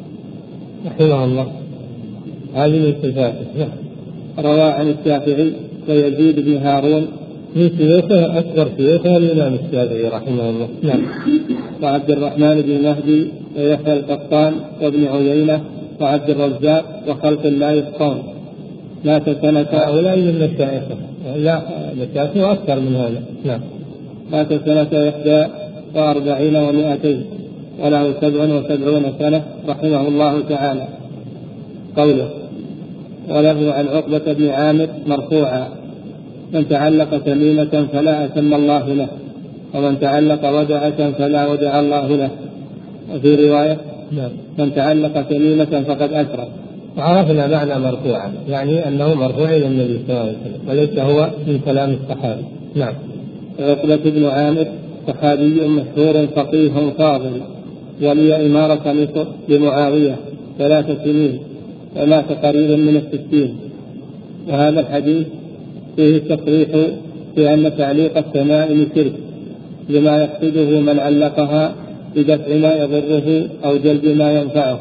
رحمه الله. هذه من صفاته. روى عن الشافعي ويزيد بن هارون من شيوخه أكبر شيوخه الإمام الشافعي رحمه الله. نعم. وعبد الرحمن بن مهدي ويحيى القطان وابن عيينة وعبد الرزاق وخلق لا يحصون. مات سنة هؤلاء من مشايخه، لا مشايخه أكثر من هذا. نعم. مات سنة إحدى وأربعين ومائتين وله سبع وسبعون سنة رحمه الله تعالى. قوله وله عن عقبة بن عامر مرفوعا من تعلق تميمة فلا أتم الله له، ومن تعلق ودعة فلا ودع الله له. وفي رواية من تعلق تميمة فقد أشرك. وعرفنا معنى مرفوعا، يعني أنه مرفوع إلى النبي صلى الله عليه وسلم وليس هو من كلام الصحابة. نعم. عقبة بن عامر صحابي مشهور فقيه فاضل، ولي إمارة مصر لمعاوية ثلاث سنين ومات قريبا من الستين. وهذا الحديث فيه التصريح بأن تعليق التمائم شرك لما يقصده من علقها بدفع ما يضره أو جلب ما ينفعه،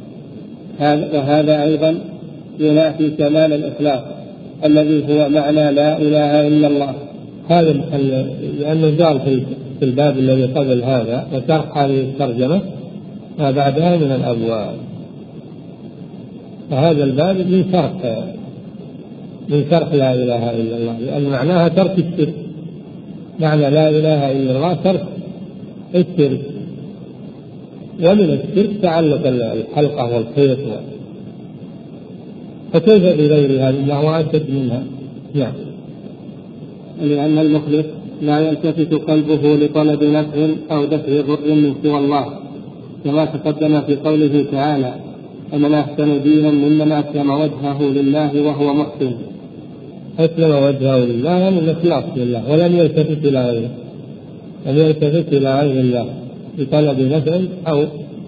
وهذا أيضا ينافي كمال الإخلاص الذي هو معنى لا إله إلا الله. هذا لأنه قال في الباب الذي قبل هذا وشرح هذه الترجمة ما بعدها من الأبواب، فهذا الباب من شرح من شرح لا إله إلا الله، لأن معناها ترك الشرك. معنى لا إله إلا الله ترك الشرك، ومن الشرك تعلق الحلقة والخيط، فكيف بغيرها إنه أشد منها. نعم. لأن المخلص لا يلتفت قلبه لطلب نفع أو دفع ضر من سوى الله، كما تقدم في قوله تعالى ومن أحسن دينا ممن أسلم وجهه لله وهو محسن. أسلم وجهه لله يعني الإخلاص لله، ولم يلتفت إلى غيره، لم يلتفت إلى غير الله بطلب نفع أو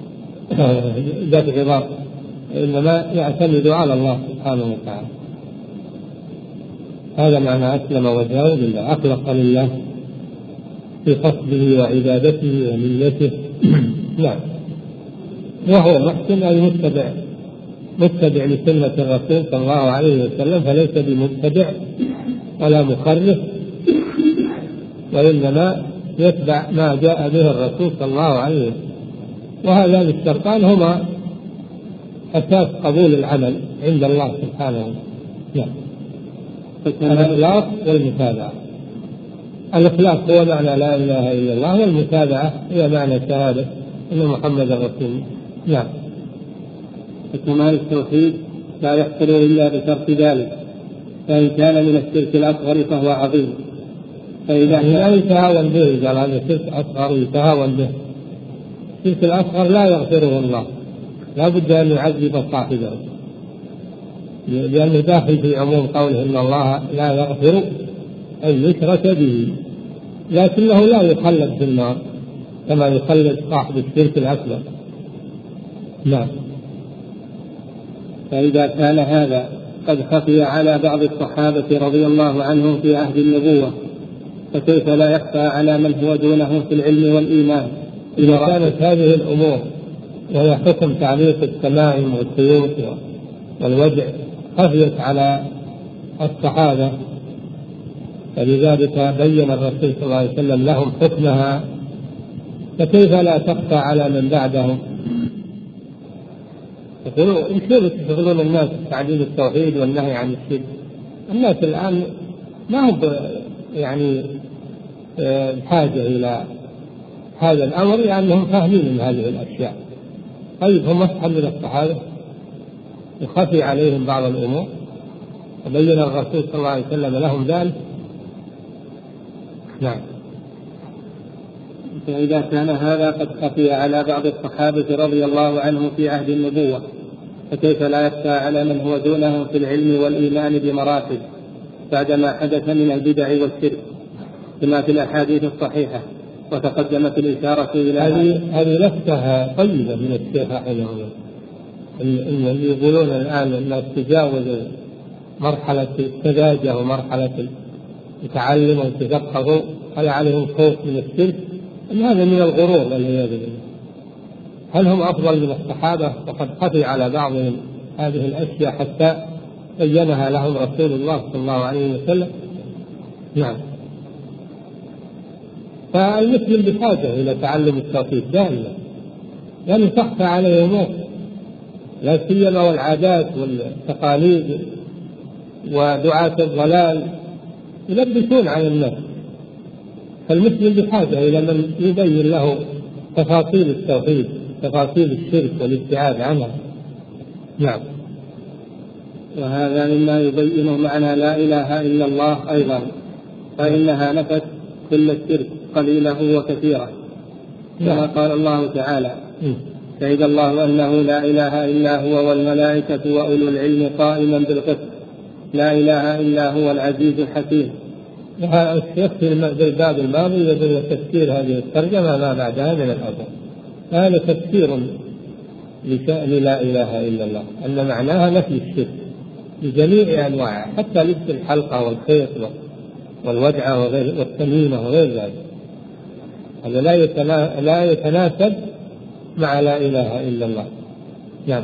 دفع ضر، إنما يعتمد على الله سبحانه وتعالى. هذا معنى أسلم وجهه لله، أخلص لله في قصده وعبادته وملته. نعم. وهو محسن أي متبع متبع لسنة الرسول صلى الله عليه وسلم، فليس بمبتدع ولا مخرف، وإنما يتبع ما جاء به الرسول صلى الله عليه وسلم. وهذان الشرطان هما أساس قبول العمل عند الله سبحانه وتعالى. الإخلاص والمتابعة. الإخلاص هو معنى لا إله إلا الله، والمتابعة هي معنى شهادة أن محمد رسول الله. نعم. فكمال التوحيد لا يحصل إلا بشرط ذلك، فإن كان من الشرك الأصغر فهو عظيم. فإذا لا يتهاون به، قال هذا شرك أصغر يتهاون به. الشرك الأصغر لا يغفره الله، لا بد أن يعذب صاحبه، لأنه داخل في عموم قوله إن الله لا يغفر أن يشرك به، لكنه لا يخلد في النار كما يخلد صاحب الشرك الأكبر. نعم. فإذا كان هذا قد خفي على بعض الصحابة رضي الله عنهم في عهد النبوة، فكيف لا يخفى على من هو دونه في العلم والإيمان؟ إذا كانت هذه الأمور وهي حكم تعليق التمائم والسيوف والوجع خفيت على الصحابة، فلذلك بين الرسول صلى الله عليه وسلم لهم حكمها، فكيف لا تخفى على من بعدهم؟ يقولون كيف تشغلون الناس بتعليم التوحيد والنهي عن الشرك؟ الناس الآن ما هم يعني بحاجة إلى هذا الأمر لأنهم فاهمين من هذه الأشياء. طيب هم أفهم من الصحابة يخفي عليهم بعض الأمور، وبين الرسول صلى الله عليه وسلم لهم ذلك. نعم. فإذا كان هذا قد خفي على بعض الصحابة رضي الله عنهم في عهد النبوة، فكيف لا يخفى على من هو دونهم في العلم والإيمان بمراتب بعدما حدث من البدع والشرك كما في الأحاديث الصحيحة؟ وتقدمت الإشارة إلى هذه هذه لفتة طيبة من الشيخ رحمه الله، اللي يقولون الآن الناس تجاوزوا مرحلة السذاجة ومرحلة التعلم والتفقه، هل عليهم خوف من الشرك؟ أن هذا من الغرور والعياذ بالله. هل هم أفضل من الصحابة؟ وقد خفي على بعضهم هذه الأشياء حتى بينها لهم رسول الله صلى الله عليه وسلم. نعم. فالمسلم بحاجة إلى تعلم التوحيد دائما، لأنه تخفى عليه أمور لا سيما والعادات والتقاليد ودعاة الضلال يلبسون على الناس، فالمسلم بحاجة إلى من يبين له تفاصيل التوحيد، تفاصيل الشرك والابتعاد عنها. نعم. وهذا مما يبين معنى لا إله إلا الله أيضا، فإنها نفت كل الشرك قليله وكثيره، كما قال الله تعالى: شهد الله أنه لا إله إلا هو والملائكة وأولو العلم قائما بالقسط لا إله إلا هو العزيز الحكيم. الشيخ في الباب الماضي يدل تفسير هذه الترجمة ما بعدها من الأثر. هذا تفسير لشأن لا إله إلا الله، أن معناها نفي الشرك بجميع أنواعه، حتى لبس الحلقة والخيط والودعة والتميمة وغير ذلك، هذا لا يتناسب مع لا إله إلا الله. نعم.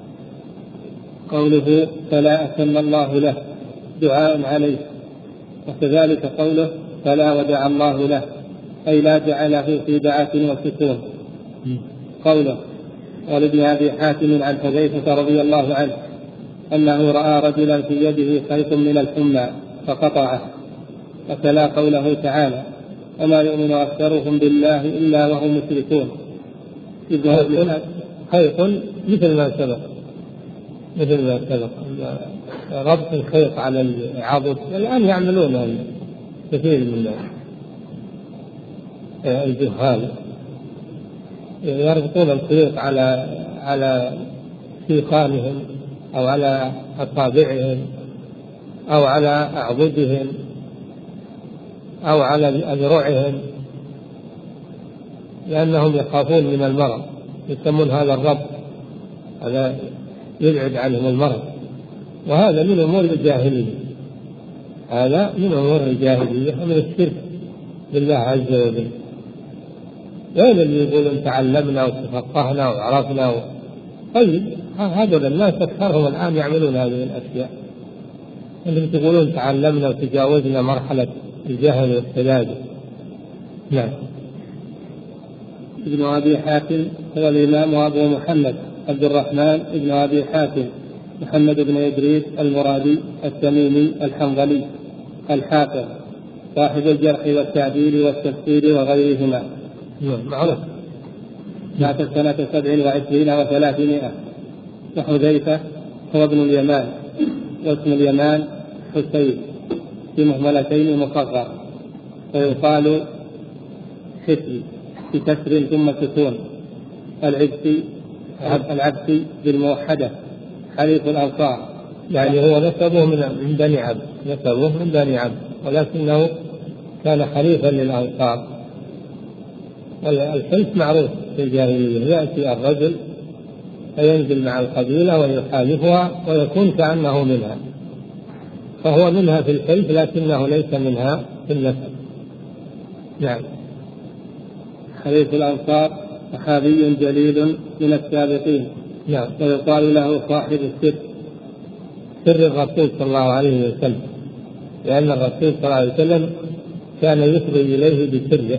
قوله فلا أتم الله له دعاء عليه، وكذلك قوله فلا ودع الله له أي لا جعله في دعة وسكون. قوله ولابن أبي حاتم عن حذيفة رضي الله عنه أنه رأى رجلا في يده خيط من الحمى فقطعه، وتلا قوله تعالى وما يؤمن أكثرهم بالله إلا وهم مشركون. خيط مثل ما سبق مثل ما سبق ربط الخيط على العضد، الآن يعملون كثير من الجهال، يربطون الخيط على على سيقانهم أو على أصابعهم أو على أعضدهم أو على أذرعهم، لأنهم يخافون من المرض، يسمون هذا الربط، هذا يبعد عنهم المرض، وهذا من أمور الجاهلية، هذا من أمور الجاهلية ومن الشرك بالله عز وجل. وين اللي يقولون تعلمنا وتفقهنا وعرفنا و... طيب هذول الناس أكثرهم الآن يعملون هذه الأشياء، اللي تقولون تعلمنا وتجاوزنا مرحلة الجهل والسذاجة. نعم. ابن أبي حاتم هو الإمام أبو محمد عبد الرحمن ابن أبي حاتم محمد بن إدريس المرادي التميمي الحنظلي الحافظ صاحب الجرح والتعديل والتفسير وغيرهما. معروف. مات سنة سبع وعشرين وثلاثمائة. وحذيفة هو ابن اليمان واسم اليمان حسين في مهملتين مصغر، ويقال حسي بكسر ثم سكون. العبسي العبسي بالموحدة حليف الأنصار، يعني هو نسبه من بني عبد، نسبه من بني عبد، ولكنه كان حليفا للأنصار. الحلف معروف في الجاهلية، يأتي الرجل فينزل مع القبيلة ويحالفها ويكون كأنه منها، فهو منها في الحلف لكنه ليس منها في النسب. نعم. حليف الأنصار صحابي جليل من السابقين. نعم. ويقال له صاحب السر، سر الرسول صلى الله عليه وسلم، لأن الرسول صلى الله عليه وسلم كان يفضي إليه بسره،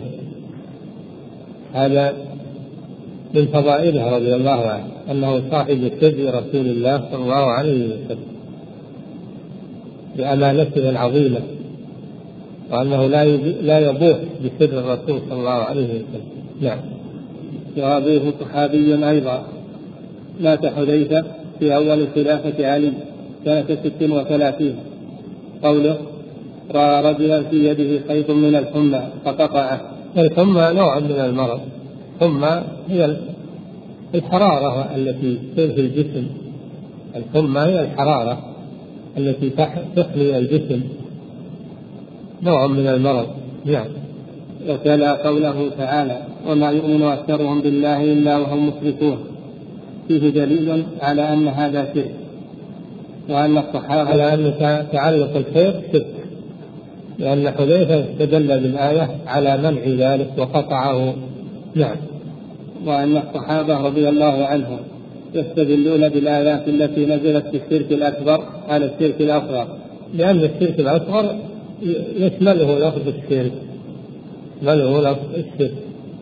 هذا من فضائله رضي الله عنه أنه صاحب سر رسول الله صلى الله عليه وسلم بأمانته العظيمة، وأنه لا يبوح بسر الرسول صلى الله عليه وسلم. نعم. وأبوه صحابي أيضا. مات حذيفة في أول خلافة علي سنة ست وثلاثين. قوله: رأى رجلا في يده خيط من الحمى فقطعه. الحمى نوع من المرض، الحمى هي الحرارة التي تصير في الجسم، الحمى هي الحرارة التي تحمي الجسم، نوع من المرض. نعم. وتلا قوله تعالى: وما يؤمن أكثرهم بالله إلا وهم مشركون. فيه دليل على أن هذا شرك، وأن الصحابة على أن تعلق الخير شرك، لأن حذيفة استدل بالآية على منع ذلك وقطعه. نعم. وأن الصحابة رضي الله عنهم يستدلون بالآيات التي نزلت في الشرك الأكبر على الشرك الأصغر، لأن الشرك الأصغر يشمله لفظ الشرك، يشمله لفظ الشرك،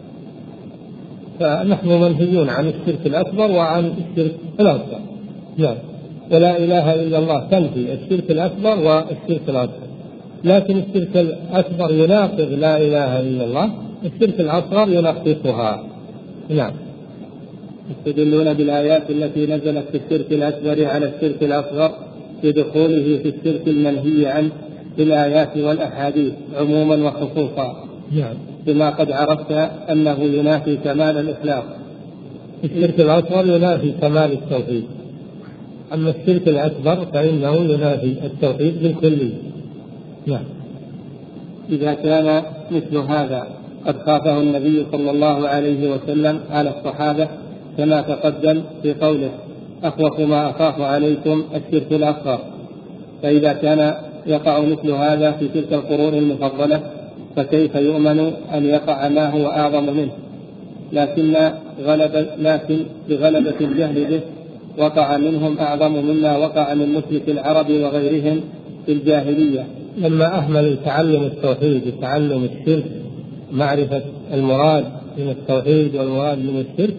فنحن منهيون عن الشرك الأكبر وعن الشرك الأصغر. نعم. ولا إله إلا الله تنفي الشرك الأكبر والشرك الأصغر، لكن الشرك الأكبر يناقض لا إله إلا الله، الشرك الأصغر ينقصها. نعم. يستدلون بالآيات التي نزلت في الشرك الأكبر على الشرك الأصغر بدخوله في الشرك المنهي عنه بالآيات والأحاديث عموما وخصوصا. نعم. بما قد عرفت أنه ينافي كمال الإخلاص. الشرك الأصغر ينافي كمال التوحيد، أما الشرك الأكبر فإنه ينافي التوحيد بالكلية. نعم. إذا كان مثل هذا قد خافه النبي صلى الله عليه وسلم على الصحابة كما تقدم في قوله: أخوف ما أخاف عليكم الشرك الأصغر، فإذا كان يقع مثل هذا في تلك القرون المفضلة فكيف يؤمن أن يقع ما هو أعظم منه؟ لكن غلب لكن بغلبة الجهل به وقع منهم أعظم مما وقع من مشرك العرب وغيرهم في الجاهلية، لما أهملوا تعلم التوحيد وتعلم الشرك، معرفة المراد من التوحيد والمراد من الشرك،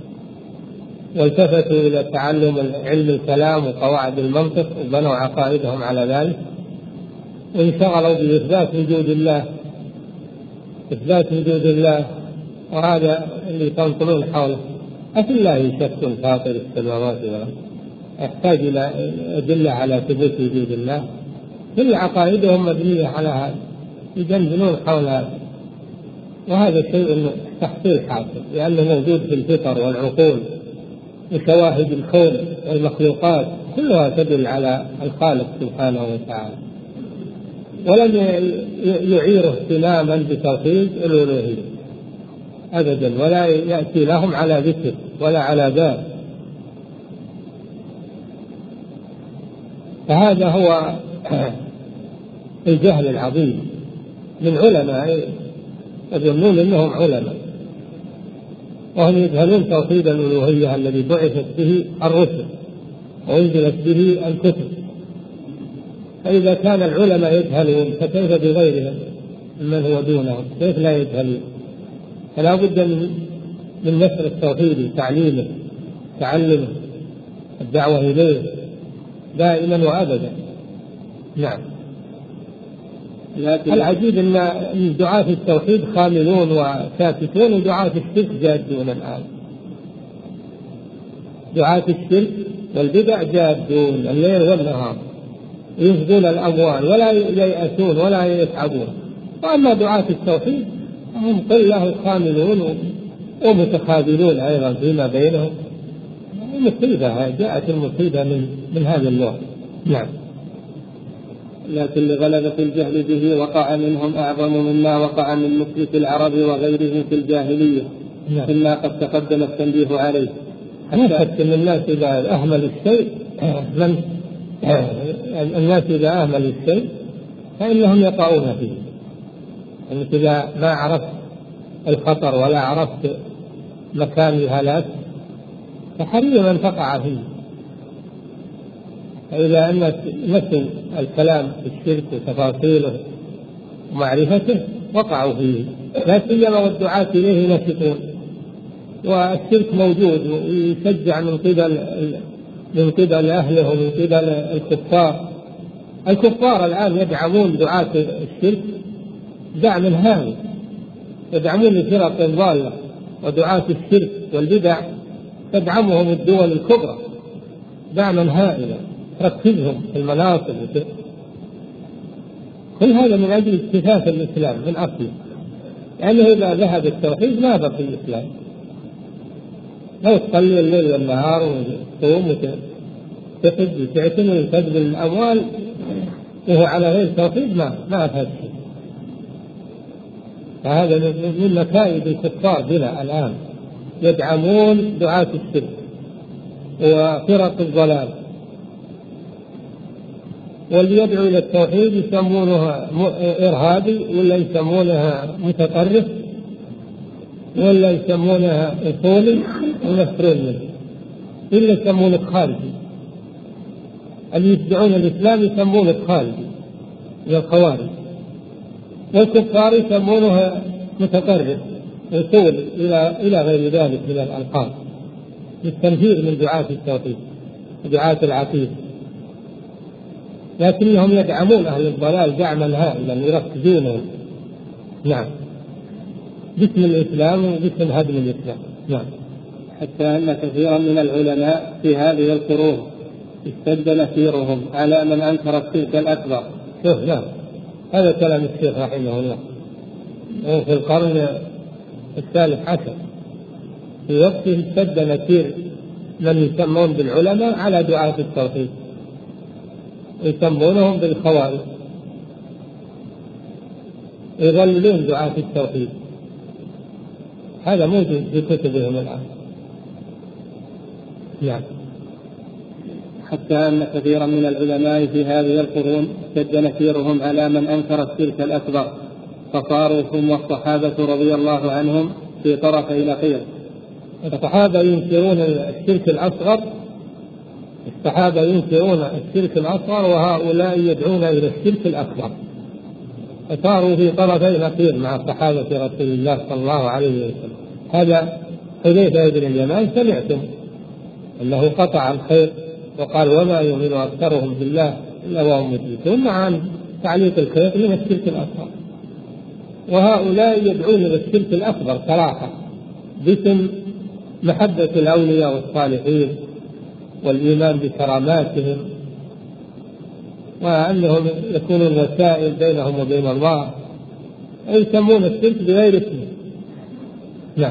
والتفتوا إلى تعلم علم الكلام وقواعد المنطق وبنوا عقائدهم على ذلك، وانشغلوا بإثبات وجود الله، إثبات وجود الله، وهذا اللي تنقلون حوله. أفي الله شك فاطر السماوات والأرض، يحتاج إلى أدلة على ثبوت وجود الله، كل عقائدهم مبنية على هذا، يجندلون حول هذا، وهذا شيء تحصيل حاصل لأنه موجود في الفطر والعقول وشواهد الكون والمخلوقات كلها تدل على الخالق سبحانه وتعالى، ولم يعيره اهتماما بتوحيد الألوهية أبدا، ولا يأتي لهم على ذكر ولا على باب. فهذا هو الجهل العظيم من علماء يظنون أنهم علماء وهم يجهلون توحيد الألوهية الذي بعثت به الرسل وأنزلت به الكتب. فإذا كان العلماء يجهلون فكيف بغيرهم؟ من هو دونهم، كيف لا يجهلون؟ فلا بد من من نشر التوحيد وتعليمه، تعلمه، الدعوة إليه دائما وأبدا. نعم. العجيب أن دعاة التوحيد خاملون وساكتون، ودعاة الشرك جادون الآن. دعاة الشرك والبدع جادون الليل والنهار، يفضون الأموال ولا ييأسون ولا يتعبون. وأما دعاة التوحيد هم قلة خاملون ومتخاذلون أيضا فيما بينهم. مصيبة، جاءت المصيبة من من هذا النوع. نعم. لكن لغلبة الجهل به وقع منهم أعظم مما وقع من مشرك العرب وغيرهم في الجاهلية. نعم. مما قد تقدم التنبيه عليه. حتى أن الناس إذا أهملوا الشيء من الناس إذا أهملوا الشيء فإنهم يقعون فيه. أنك إذا ما عرفت الخطر ولا عرفت مكان الهلاك فحري من تقع فيه. فإذا أنك مثل الكلام في الشرك وتفاصيله ومعرفته وقعوا فيه، لا سيما والدعاة إليه نشطون، والشرك موجود ويشجع من قبل من قبل أهله ومن قبل الكفار. الكفار الآن يدعمون دعاة الشرك دعم هائل، يدعمون الفرق الضالة ودعاة الشرك والبدع، تدعمهم الدول الكبرى دعما هائلا، تركزهم في المناصب. كل هذا من أجل اكتفاف الإسلام من أصله، لأنه إذا ذهب التوحيد ما بقي الإسلام. لو تصلي الليل والنهار وتصوم وتحج وتعتم وتبذل الأموال وهو على غير التوحيد ما ما فات شيء. فهذا من مكائد الكفار بنا الآن، يدعمون دعاة الشرك وفرق الضلال، واللي يدعو إلى التوحيد يسمونها إرهابي، ولا يسمونها متطرف، ولا يسمونها أصولي، ويفرون منه، إلا يسمونه خارجي. اللي يدعون الإسلام يسمونه خارجي من الخوارج، والكفار يسمونها متطرف أصولي إلى إلى غير ذلك من الألقاب، للتنفير من دعاة التوحيد ودعاة العقيدة. لكنهم يدعمون أهل الضلال دعما هائلا يركزونهم. نعم. باسم الإسلام وباسم هدم الإسلام. نعم. حتى أن كثيرا من العلماء في هذه القرون اشتد نفيرهم على من أنكر الشرك الأكبر. شوف، نعم، هذا كلام الشيخ رحمه الله. وفي القرن الثالث عشر في وقته اشتد نفير من يسمون بالعلماء على دعاة التوحيد، يسمونهم بالخوارج، يضللون دعاة التوحيد. هذا موجود في كتبهم الآن. نعم. حتى أن كثيرا من العلماء في هذه القرون اشتد نفيرهم على من أنكر الشرك الأكبر، فصاروا هم والصحابة رضي الله عنهم في طرفي نقيض. الصحابة ينكرون الشرك الأصغر الصحابة ينكرون الشرك الأصغر وهؤلاء يدعون إلى الشرك الأكبر، فصاروا في طرفي نقيض مع صحابة رسول الله صلى الله عليه وسلم. هذا حذيفة بن اليمان سمعتم أنه قطع الخير وقال وما يؤمن أكثرهم بالله إلا وهم مشركون، مع تعليق الخير من الشرك الأصغر. وهؤلاء يدعون إلى الشرك الأكبر صراحة باسم محبة الأولياء والصالحين والإيمان بكراماتهم، وأنهم يكونون وسائل بينهم وبين الله، يسمون الشرك بغير اسمه. نعم.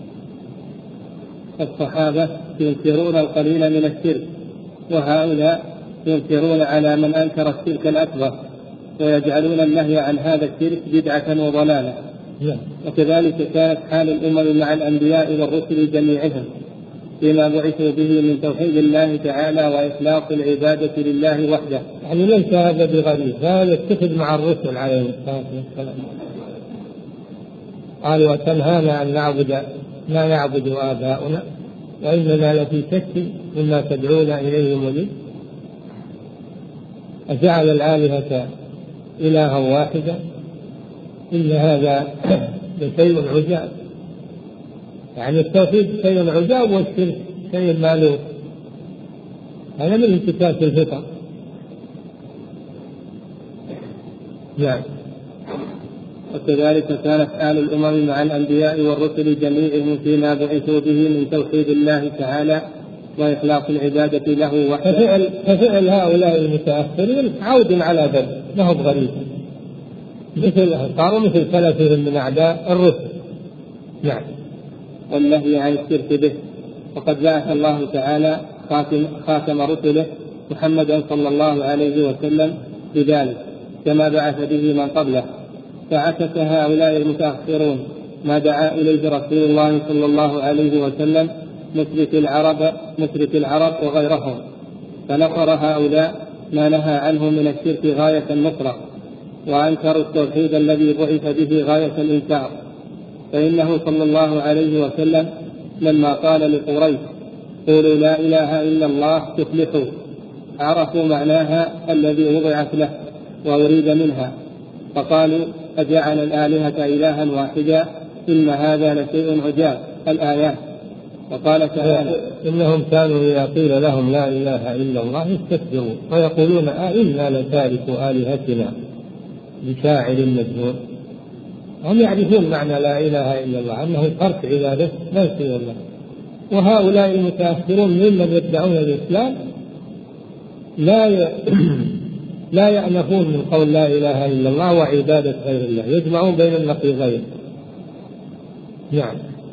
الصحابة ينكرون القليل من الشرك، وهؤلاء ينكرون على من أنكر الشرك الأكبر، ويجعلون النهي عن هذا الشرك بدعة وضلالة. نعم. وكذلك كانت حال الأمم مع الأنبياء والرسل جميعهم بما بعثوا به من توحيد الله تعالى وإخلاص العبادة لله وحده. يعني ليس هذا بغريب، هذا يتفق مع الرسل عليهم الصلاة والسلام. قالوا وتنهانا أن نعبد ما يعبد آباؤنا وإننا لفي شك مما تدعونا إليه مريب. أجعل الآلهة إلها واحدا إن هذا لشيء عجاب، يعني التوحيد شيء عجاب والشرك شيء مألوف، هذا من انتكاس الفطر. نعم. وكذلك كانت آل الأمم مع الأنبياء والرسل جميعهم فيما بعثوا به من توحيد الله تعالى وإخلاص العبادة له وحده. ففعل, ففعل هؤلاء المتأخرين عود على ذنب ما هو غريب، مثل صاروا مثل سلفهم من أعداء الرسل. نعم. والنهي عن الشرك به، وقد بعث الله تعالى خاتم, خاتم رسله محمدا صلى الله عليه وسلم بذلك كما بعث به من قبله، فعكس هؤلاء المتأخرون ما دعا إليه رسول الله صلى الله عليه وسلم مشرك العرب, مشرك العرب وغيرهم، فنصر هؤلاء ما نهى عنه من الشرك غاية النصرة، وأنكروا التوحيد الذي بعث به غاية الإنكار. فإنه صلى الله عليه وسلم لما قال لقريش قولوا لا إله إلا الله تفلحوا، عرفوا معناها الذي وضعت له وأريد منها، فقالوا أجعل الآلهة إلها واحدا إن هذا لشيء عجاب. الآيات. وقال تعالى إنهم كانوا إذا قيل لهم لا إله إلا الله يستكبرون ويقولون أئنا لتاركوا آلهتنا لشاعر مجنون. هم يعرفون معنى لا إله إلا الله أنه ترك عبادة لا سوى الله. وهؤلاء المتأخرون ممن يدعون الإسلام لا ي... لا يأنفون من قول لا إله إلا الله وعبادة غير الله، يجمعون بين النقيضين. نعم.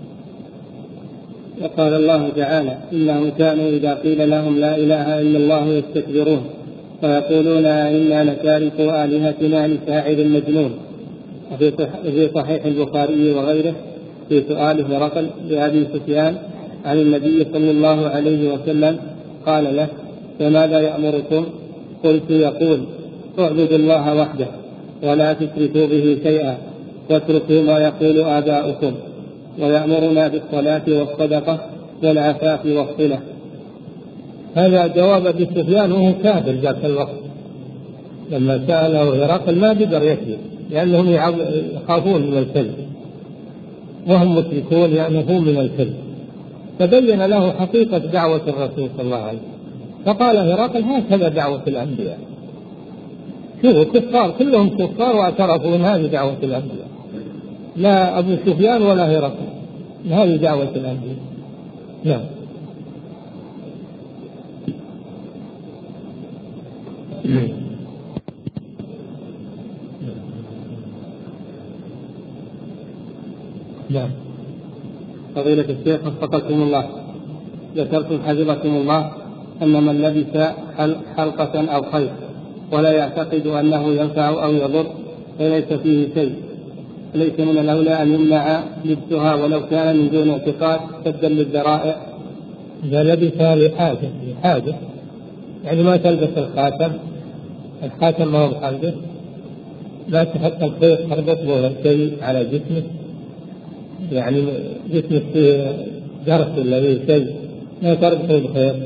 وقال الله تعالى إنهم كانوا إذا قيل لهم لا إله إلا الله يستكبرون فيقولون إنا لتاركوا آلهتنا لشاعر مجنون. وفي صحيح البخاري وغيره في سؤال هرقل لأبي سفيان عن النبي صلى الله عليه وسلم قال له فماذا يأمركم؟ قلت يقول اعبدوا الله وحده ولا تشركوا به شيئا واتركوا ما يقول آباؤكم، ويأمرنا بالصلاة والصدقة والعفاف والصلة. هذا جواب أبي سفيان وهو كافر ذاك الوقت، لما سأله هرقل ما قدر يكذب لأنهم يخافون من الكذب وهم مشركون يأنفون من الكذب، فبين له حقيقة دعوة الرسول صلى الله عليه وسلم. فقال هرقل هكذا دعوة الأنبياء، شوفوا كفار كلهم كفار واعترفوا أن هذه دعوة الأنبياء، لا أبو سفيان ولا هرقل، هذه دعوة الأنبياء. نعم. نعم. فضيلة الشيخ وفقكم الله، ذكرتم حفظكم الله أن من لبس حلقة أو خيط ولا يعتقد أنه ينفع أو يضر فليس فيه شيء، ليس من الأولى أن يمنع لبسها ولو كان من دون اعتقاد سدا للذرائع؟ إذا لبسها لحاجة لحاجة يعني ما تلبس الخاتم، الخاتم ما هو بحاجة، لا تحط الخيط تربط به شيء على جسمك، يعني جسمك فيه جرس ولا فيه شيء لا تربطه بخيط،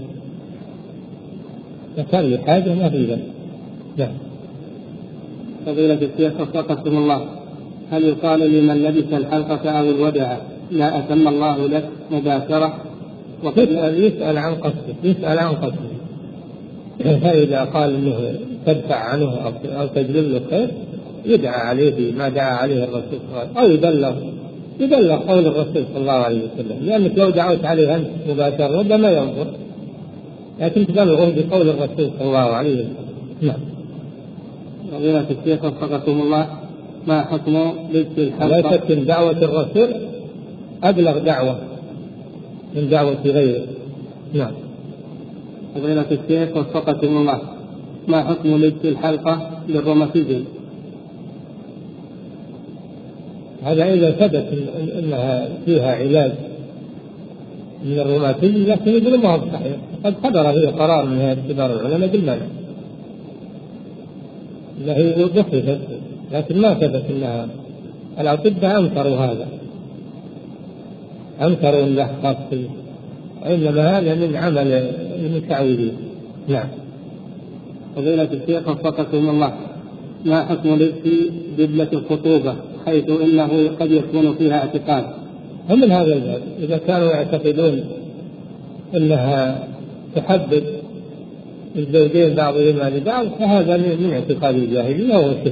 فكان لحاجة ما في ذلك. نعم. فضيلة الشيخ وفقكم الله، هل يقال لمن لبس الحلقة أو الودع لا أتم الله لك مباشرة؟ ويسأل يسأل عن قصده، يسأل عن قصده، فإذا قال إنه تدفع عنه أو تجلب له خير يدعى عليه بما دعا عليه الرسول صلى الله عليه وسلم، أو يبلغ يبلغ قول الرسول صلى الله عليه وسلم، لأنك لو دعوت عليه أنت مباشرة ربما ينظر، لكن تبلغه بقول الرسول صلى الله عليه وسلم. نعم. فضيلة الشيخ وفقكم الله، ما حكم لبس الحلقة؟ لا شك إن دعوة الرسول أبلغ دعوة من دعوة غيره. نعم. فضيلة الشيخ وفقكم الله، ما حكم لبس الحلقة للروماتيزم؟ هذا إذا ثبت أنها فيها علاج من الروماتيزم لكن يقول ما هو صحيح، قد صدر فيه قرار من هيئة كبار العلماء بالمنع، هي ضحيت لكن ما ثبت أنها، الأطباء أنكروا هذا، أنكروا أن له خاصية، وإنما هذا من عمل المتعوذين. نعم. فضيلة الشيخ وفقكم الله، ما حكم لبس دبلة الخطوبة حيث إنه قد يكون فيها اعتقاد. ومن هذا الباب إذا كانوا يعتقدون أنها تحبب الزوجين بعضهما لبعض فهذا من اعتقاد الجاهلية وهو شرك،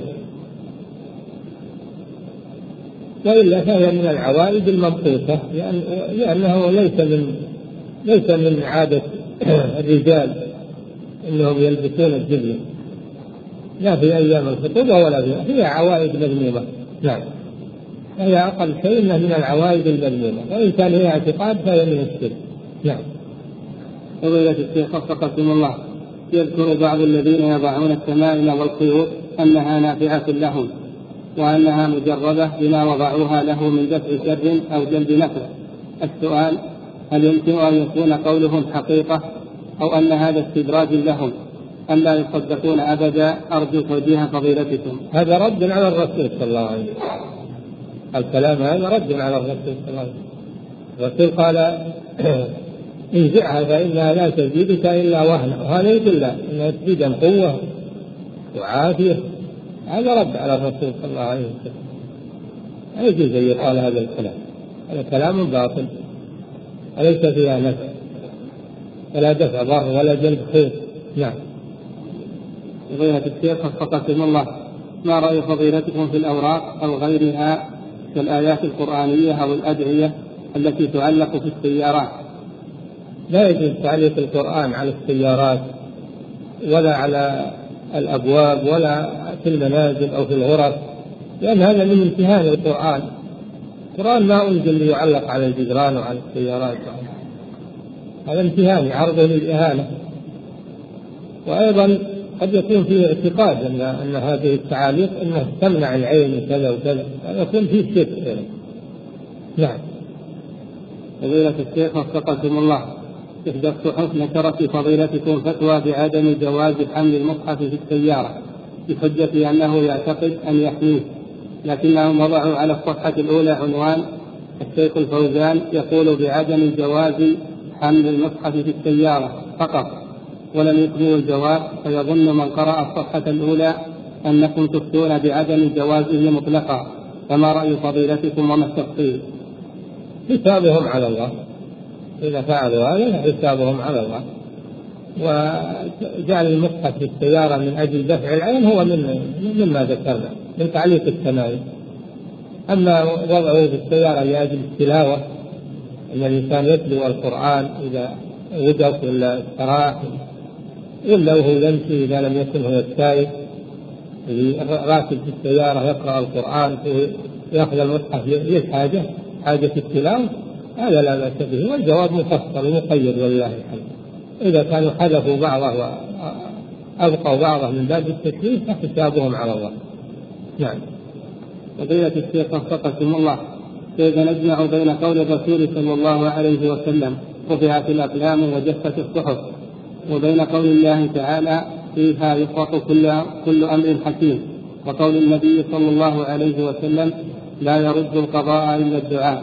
وإلا فهي من العوائد الممقوتة، لأنه ليس من ليس من عادة الرجال أنهم يلبسون الدبلة لا في أيام الخطوبة ولا فيها، هي عوائد مذمومة. نعم، هي أقل شيء إنها من العوائد المذمومة، وإن كان هي اعتقاد فهي من الشرك. نعم. فضيلة الشيخ وفقكم الله، يذكر بعض الذين يضعون التمائم والخيوط أنها نافعة لهم وأنها مجربة بما وضعوها له من دفع شر أو جلب نفع. السؤال: هل يمكن أن يكون قولهم حقيقة أو أن هذا استدراج لهم أم لا يصدقون أبدا؟ أرجو توجيه فضيلتكم. هذا رد على الرسول صلى الله عليه وسلم، الكلام هذا رد على الرسول صلى الله عليه وسلم. الرسول قال: انزعها فإنها لا تزيدك إلا وهنا، وهذا يدل أنها تزيد قوة وعافية. هذا رد على الرسول صلى الله عليه وسلم، لا يجوز أن يقال هذا الكلام، هذا كلام باطل وليس فيها نفع ولا دفع ضر ولا جلب خير. نعم. فضيلة الشيخ وفقكم الله، ما رأي فضيلتكم في الأوراق أو غيرها كالآيات القرآنية أو الأدعية التي تعلق في السيارات؟ لا يجوز تعليق القرآن على السيارات ولا على الأبواب ولا في المنازل أو في الغرف، لأن هذا من امتهان القرآن. القرآن ما أنزل ليعلق على الجدران وعلى السيارات، هذا امتهان عرضه للإهانة. وأيضا قد يكون فيه اعتقاد أن, أن هذه التعاليق أنها تمنع العين وكذا وكذا، هذا يكون فيه شرك. نعم. فضيلة الشيخ وفقكم الله، إحدى الصحف نشرت فضيلتكم فتوى بعدم جواز حمل المصحف في السيارة بحجة أنه يعتقد أن يحميه، لكنهم وضعوا على الصفحة الأولى عنوان: الشيخ الفوزان يقول بعدم جواز حمل المصحف في السيارة فقط، ولم يكملوا الجواب، فيظن من قرأ الصفحة الأولى أنكم تفتون بعدم جوازه مطلقا، فما رأي فضيلتكم وما التفصيل؟ حسابهم على الله، إذا فعلوا هذا حسابهم على الله. وجعل المصحف في السيارة من أجل دفع العين هو من مما ذكرنا من تعليق التمائم. أما وضعه في السيارة لأجل التلاوة، أن الإنسان يتلو القرآن إذا وقف ولا استراح، إلا وهو يمشي إذا لم يكن هو السائق راكب في السيارة يقرأ القرآن يأخذ المصحف للحاجة حاجة التلاوة، هذا لا بأس به. والجواب مفصل ومقيد ولله الحمد. إذا كانوا حذفوا بعضه وأبقوا بعضه من باب التكليف فحسابهم على الله. نعم. فضيلة الشيخ وفقكم الله، كيف نجمع بين قول الرسول صلى الله عليه وسلم: رفعت الأقلام وجفت الصحف، وبين قول الله تعالى: فيها يفرق كل, كل أمر حكيم، وقول النبي صلى الله عليه وسلم: لا يرد القضاء إلا الدعاء؟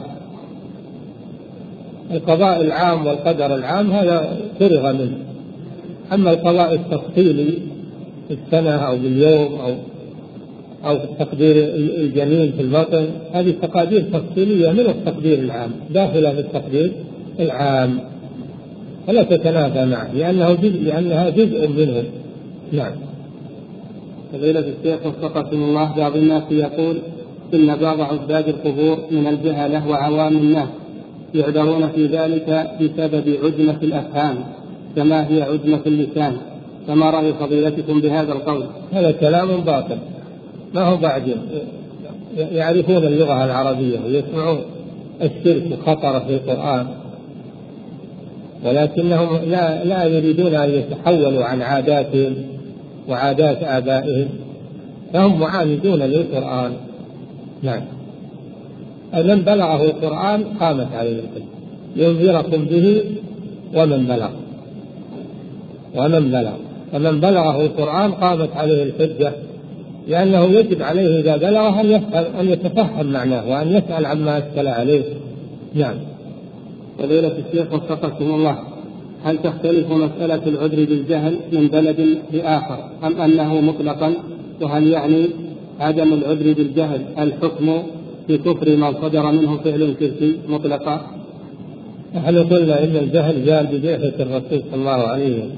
القضاء العام والقدر العام هذا فرغ منه، أما القضاء التفصيلي في السنة أو باليوم أو أو تقدير الجنين في البطن، هذه تقادير تفصيلية من التقدير العام داخلة في التقدير العام، فلا تتنافى معه لأنه جزء لأنها جزء منه. نعم. فضيلة الشيخ وفقكم الله، بعض الناس يقول إن بعض عباد القبور من الجهلة وعوام الناس يعذرون في ذلك بسبب عجمة الأفهام كما هي عجمة اللسان، فما رأي فضيلتكم بهذا القول؟ هذا كلام باطل، ما هو بعد يعرفون اللغة العربية ويسمعون الشرك وخطر في القرآن، ولكنهم لا, لا يريدون أن يتحولوا عن عاداتهم وعادات آبائهم، فهم معاندون للقرآن. نعم. من بلغه القرآن قامت عليه الحجة، ينذركم به ومن بلغ ومن بلغ فمن بلغه القرآن قامت عليه الحجة، لأنه يجب عليه إذا بلغه أن يفهم أن يتفهم معناه وأن يسأل عما أشكل عليه. نعم. فضيلة الشيخ وفقكم الله، هل تختلف مسألة العذر بالجهل من بلد لآخر أم أنه مطلقا؟ وهل يعني عدم العذر بالجهل الحكم في كفر ما صدر منه فعل شركي مطلقا؟ نحن قلنا إن الجهل جاء ببعثة الرسول صلى الله عليه وسلم.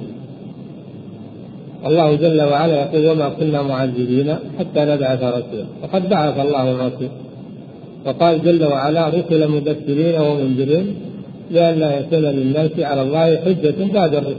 الله جل وعلا يقول وما كنا معذبين حتى نبعث رسولا، وقد بعث الله الرسول، وقال جل وعلا رسلا مبشرين ومنذرين لئلا يكون للناس على الله حجة بعد الرسل.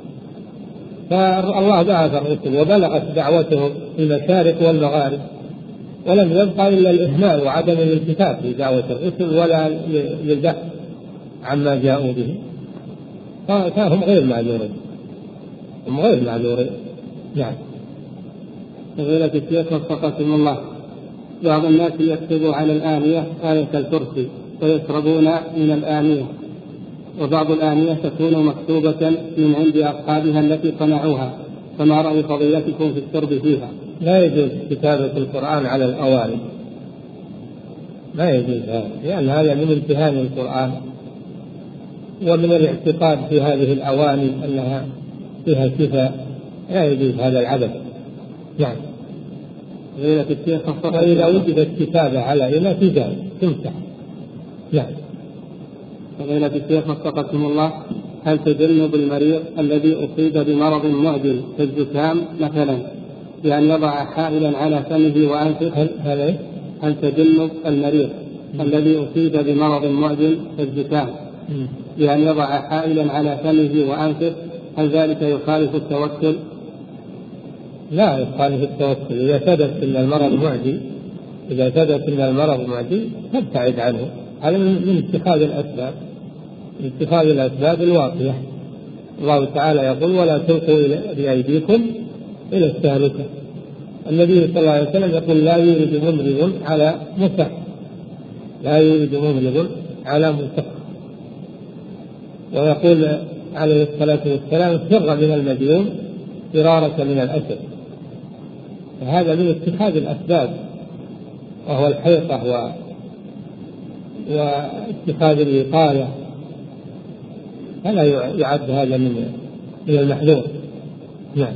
فالله بعث الرسل وبلغت دعوته في المشارق والمغارب، ولم يبقى إلا الإهمال وعدم الالتفات لدعوة الرسل ولا للبحث عما جاءوا به، فهم غير معذورين، هم غير معذورين. نعم. فضيلة الشيخ وفقكم الله، بعض الناس يكتب على الآنية آية الكرسي ويشربون من الآنية، وبعض الآنية تكون مكتوبة من عند أصحابها التي صنعوها، فما رأي فضيلتكم في الشرب فيها؟ لا يجوز كتابة القرآن على الأواني، لا يجوز هذا، لأن هذا من امتهان القرآن ومن الاعتقاد في هذه الأواني أنها فيها شفاء، لا يجوز هذا العبث. نعم. فإذا وجدت كتابة على إناء تجاه تمسح. نعم. فضيلة الشيخ وفقكم الله، هل تجنب المريض الذي أصيب بمرض معدل كالزكام مثلا بأن يضع حائلا على فمه وأنفه؟ هل, هل, هل تجنب المريض م. الذي أصيب بمرض معدل كالزكام بأن يضع حائلا على فمه وأنفه، هل ذلك يخالف التوكل؟ لا يخالف التوكل. إذا ثبت أن المرض معدي إذا ثبت أن المرض معدي فابتعد عنه، هذا من اتخاذ الأسباب من اتخاذ الأسباب الواقية. الله تعالى يقول ولا تلقوا بأيديكم إلى التهلكة. النبي صلى الله عليه وسلم يقول لا يريد ممرض على مسح لا يريد ممرض على مسح ويقول عليه الصلاة والسلام فر من المديون فرارة من الأسد. فهذا من اتخاذ الأسباب، وهو الحيطة و... واتخاذ الوقاية، فلا يعد هذا من من المحذور. نعم.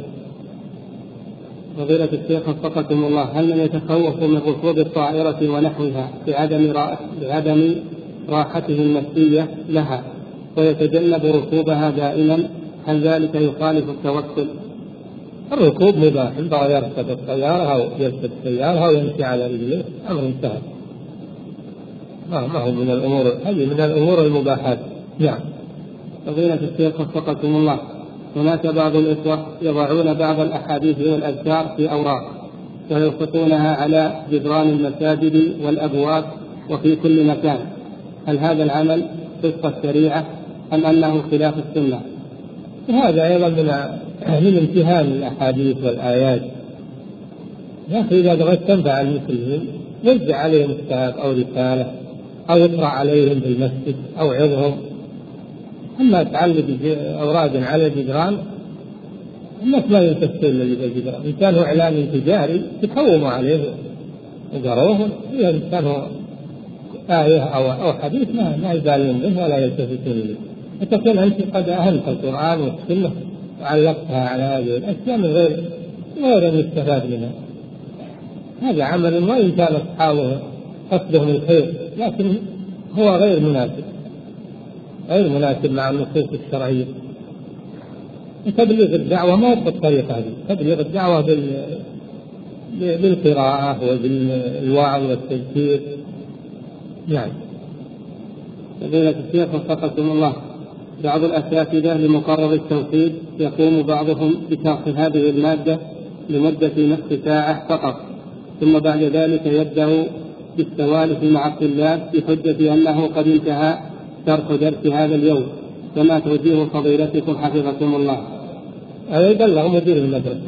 فضيلة الشيخ وفقكم الله، هل من يتخوف من ركوب الطائرة ونحوها بعدم بعدم راحته النفسية لها ويتجنب ركوبها دائما، هل ذلك يخالف التوكل؟ الركوب مباح، ينبغي يركب الطيارة أو يركب السيارة أو يمشي على رجله، أمر انتهى، ما هو من الأمور، هذه من الأمور المباحات. نعم. فضيلة الشيخ وفقكم الله، هناك بعض الإخوة يضعون بعض الأحاديث والأذكار في أوراق ويلصقونها على جدران المساجد والأبواب وفي كل مكان، هل هذا العمل وفق الشريعة أم أنه خلاف السنة؟ هذا أيضا من من امتهان الأحاديث والآيات. يا أخي إذا بغيت تنفع المسلمين وزع عليهم كتاب أو رسالة أو اقرأ عليهم في المسجد أو عظهم، أما تعلق أوراد على الجدران الناس ما ينتفسون الذي في الجدران. إن كان هو إعلان تجاري تقوموا عليه وقروه، إذا كان هو آية أو أو حديث ما ما يبالون به ولا يلتفتون إليه. فتكون أنت قد أهلت القرآن والسنة وعلقتها على هذه الأشياء من غير غير أن يستفاد منها. هذا عمل وإن كان أصحابه قصدهم الخير، لكن هو غير مناسب غير مناسب مع النصوص الشرعية. تبليغ الدعوة ما بالطريقة هذه، تبليغ الدعوة بال... بالقراءة وبالوعظ والتذكير. نعم. فضيلة الشيخ وفقكم الله، بعض الأساتذة لمقرر التوحيد يقوم بعضهم بشرح هذه المادة لمدة نصف ساعة فقط، ثم بعد ذلك يبدأ بالسوالف مع الطلاب بحجة أنه قد انتهى شرح درس هذا اليوم، كما توجيه فضيلتكم حفظكم الله. هذا يبلغ مدير المدرسة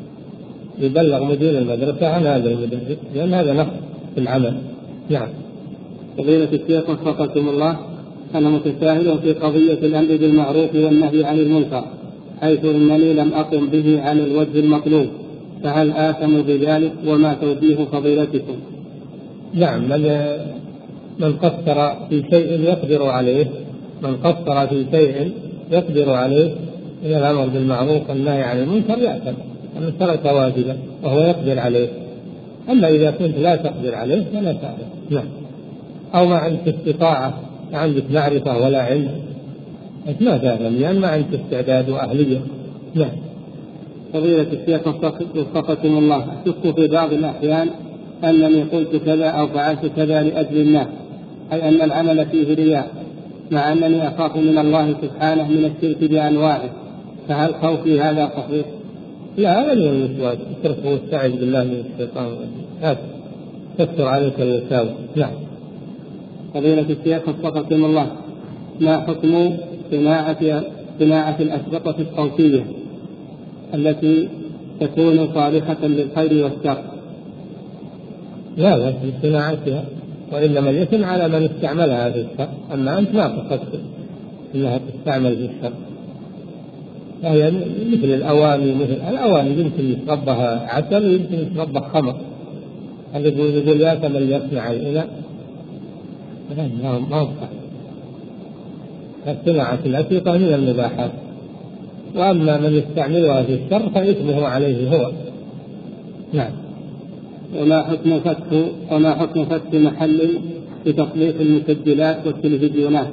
يبلغ مدير المدرسة عن هذا المدرس، لأن هذا نقص في العمل. نعم. فضيلة الشيخ وفقكم الله، أنا متساهل في قضية الأمر بالمعروف والنهي عن المنكر، حيث إنني لم أقم به على الوجه المطلوب، فهل آثم بذلك وما توجيه فضيلتكم؟ نعم. من من قصر في شيء يقدر عليه من قصر في شيء يقدر عليه من الأمر بالمعروف والنهي عن المنكر يأثم، أن ترك واجبا وهو يقدر عليه، أما إذا كنت لا تقدر عليه فلا تعلم. نعم. أو ما عندك استطاعة، ما عندك معرفة ولا علم، ما تعلم لأن ما عندك استعداد وأهلية. نعم. فضيلة الشيخ وفقكم الله، أشك في بعض الأحيان أنني قلت كذا أو فعلت كذا لأجل الناس، أي أن العمل فيه رياء، مع أنني أخاف من الله سبحانه من الشرك بأنواعه، فهل خوفي هذا صحيح؟ لا، هذا من الوسواس، اتركه واستعذ بالله من الشيطان، هذا تكثر عليك الوساوس. نعم. فضيلة الشيخ وفقكم الله، ما حكم صناعة صناعة الأشرطة الصوتية التي تكون صالحة للخير والشر؟ لا بأس بصناعتها، وإنما الإثم على من استعملها في الشر، أما أنت ما قصدت أنها تستعمل في الشر. فهي مثل الأواني، مثل الأواني يمكن يشربها عسل ويمكن يشربها خمر. اللي يقول يا فمن يصنع الإناء، ما ما هو صحيح. صناعة الأشرطة من المباحات، وأما من يستعملها في الشر فإثمه عليه هو. نعم. وما حكم فتح وما حكم فتح محل لتخليص المسجلات والتلفزيونات؟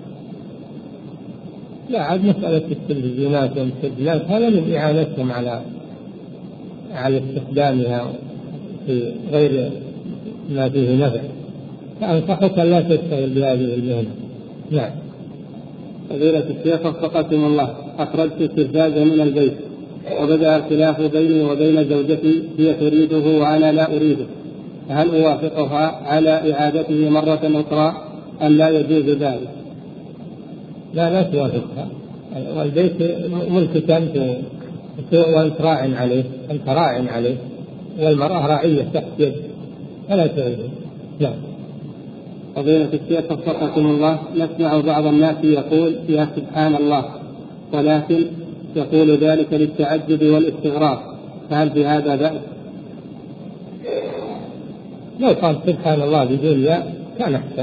لا، عاد مسألة التلفزيونات والمسجلات هذا من إعانتهم على على استخدامها في غير ما فيه نفع، فأنصحك لا تشتغل بهذه المهنة. نعم. فضيلة الشيخ وفقكم الله، أخرجت التلفاز من البيت وبدأ الخلاف بيني وبين زوجتي، هي تريده وأنا لا أريده، هل أوافقها على إعادته مرة أخرى أم لا يجوز ذلك؟ لا، لا توافقها، والبيت ملكك أنت وأنت راع عليه، أنت راع عليه، والمرأة راعية تحت يد، فلا تعيده. نعم. فضيلة الشيخ وفقكم الله، نسمع بعض الناس يقول يا سبحان الله، ولكن يقول ذلك للتعجب والاستغراب، فهل في هذا بأس؟ لو قال سبحان الله بدون ياء كان أحسن.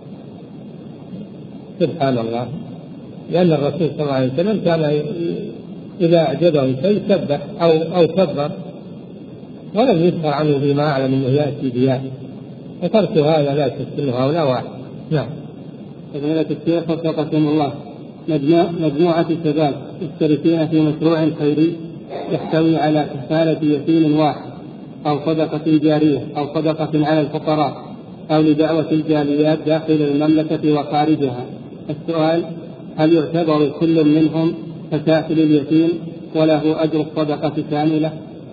سبحان الله، لأن الرسول صلى الله عليه وسلم كان إذا أعجبه شيء سبح أو أو كبر، ولم يذكر عنه فيما أعلم أنه يأتي بياء، وترك هذا لا تسلم هؤلاء واحد. نعم. فضيلة الشيخ وفقكم الله، مجموعة شباب مشتركين في مشروع خيري يحتوي على كفالة يتيم واحد أو صدقة جارية أو صدقة على الفقراء أو لدعوة الجاليات داخل المملكة وخارجها. السؤال: هل يعتبر كل منهم ككافل اليتيم وله أجر الصدقة كاملة؟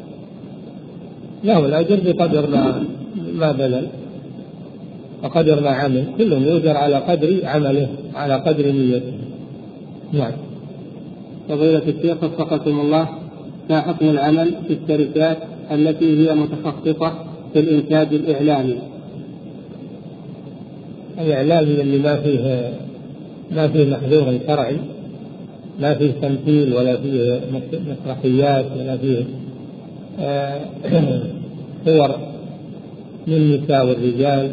له الأجر بقدر ما ما بذل وقدر ما عمل، كلهم يؤجر على قدر عمله على قدر نيته. نعم. فضيلة الشيخ وفقكم الله، ما حكم العمل في الشركات التي هي متخصصة في الإنتاج الإعلامي؟ الإعلامي اللي ما فيه ما فيه محذور شرعي، ما فيه تمثيل ولا فيه مسرحيات ولا فيه صور من النساء والرجال،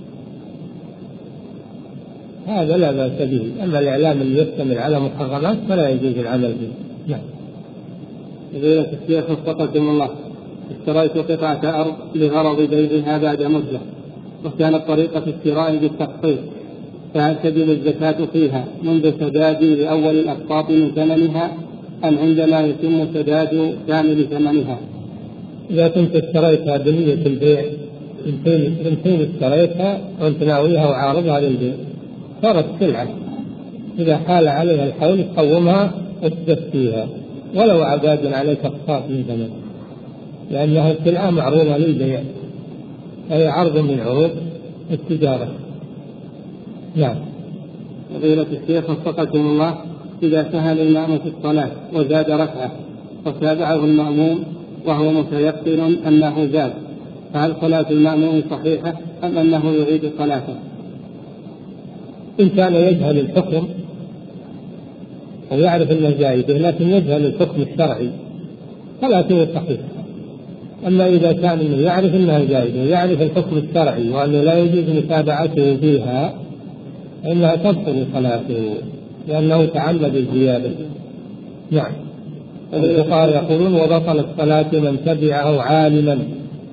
هذا لا بأس به. أما الإعلام اللي يشتمل على محرمات فلا يجوز العمل به. نعم. فضيلة الشيخ وفقكم الله، اشتريت قطعة أرض لغرض بيعها بعد مدة، وكانت طريقة الشراء بالتقسيط، فهل تجب الزكاة فيها منذ سدادي لأول الأقساط من ثمنها أم عندما يتم سداد كامل ثمنها؟ إذا كنت اشتريتها بنية البيع، يمكن اشتريتها وأنت ناويها وعارضها للبيع، صارت سلعة، إذا حال عليها الحول تقومها وتزكيها ولو عداد عليك أقساط من ثمن، لأنها السلعة معروضة للبيع، هي عرض من عروض التجارة. نعم. فضيلة الشيخ وفقكم الله، إذا سهل الإمام في الصلاة وزاد ركعة وتابعه المأموم وهو متيقن أنه زاد، فهل صلاة المأموم صحيحة أم أنه يعيد صلاته؟ إن كان يجهل الحكم ويعرف أنه زائده لكن يجهل الحكم الشرعي صلاته صحيحة. أما إذا كان أنه يعرف أنها زائده ويعرف الحكم الشرعي وأنه لا يجوز متابعته فيها فإنها تبطل صلاته لأنه تعمد الزيادة. نعم. الفقهاء يقولون: وبطل الصلاة من تبعه عالما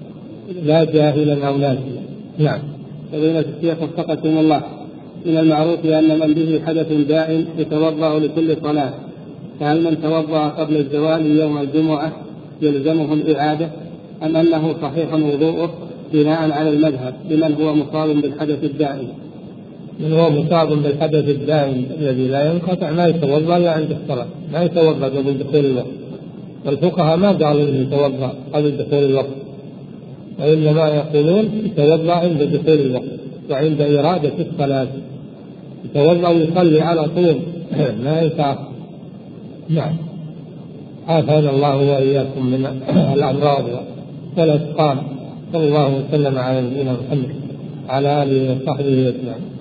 لا جاهلا أو ناسيا. نعم. فضيلة الشيخ وفقكم الله، من المعروف أن من به حدث دائم يتوضأ لكل صلاة، فهل من توضأ قبل الزوال يوم الجمعة يلزمه الإعادة أم أنه صحيح وضوءه بناء على المذهب لمن هو مصاب بالحدث الدائم؟ من هو مصاب بالحدث الدائم الذي لا ينقطع ما يتوضأ إلا عند الصلاة، ما يتوضأ قبل دخول الوقت، والفقهاء ما قالوا انه يتوضأ قبل دخول الوقت، وإنما يقولون يتوضأ عند دخول الوقت وعند إرادة الصلاة، يتوضأ ويصلي على طول ما يتأخر. نعم. عافانا الله وإياكم من الأمراض والأسقام. صلى الله وسلم على نبينا محمد على آله وصحبه أجمعين.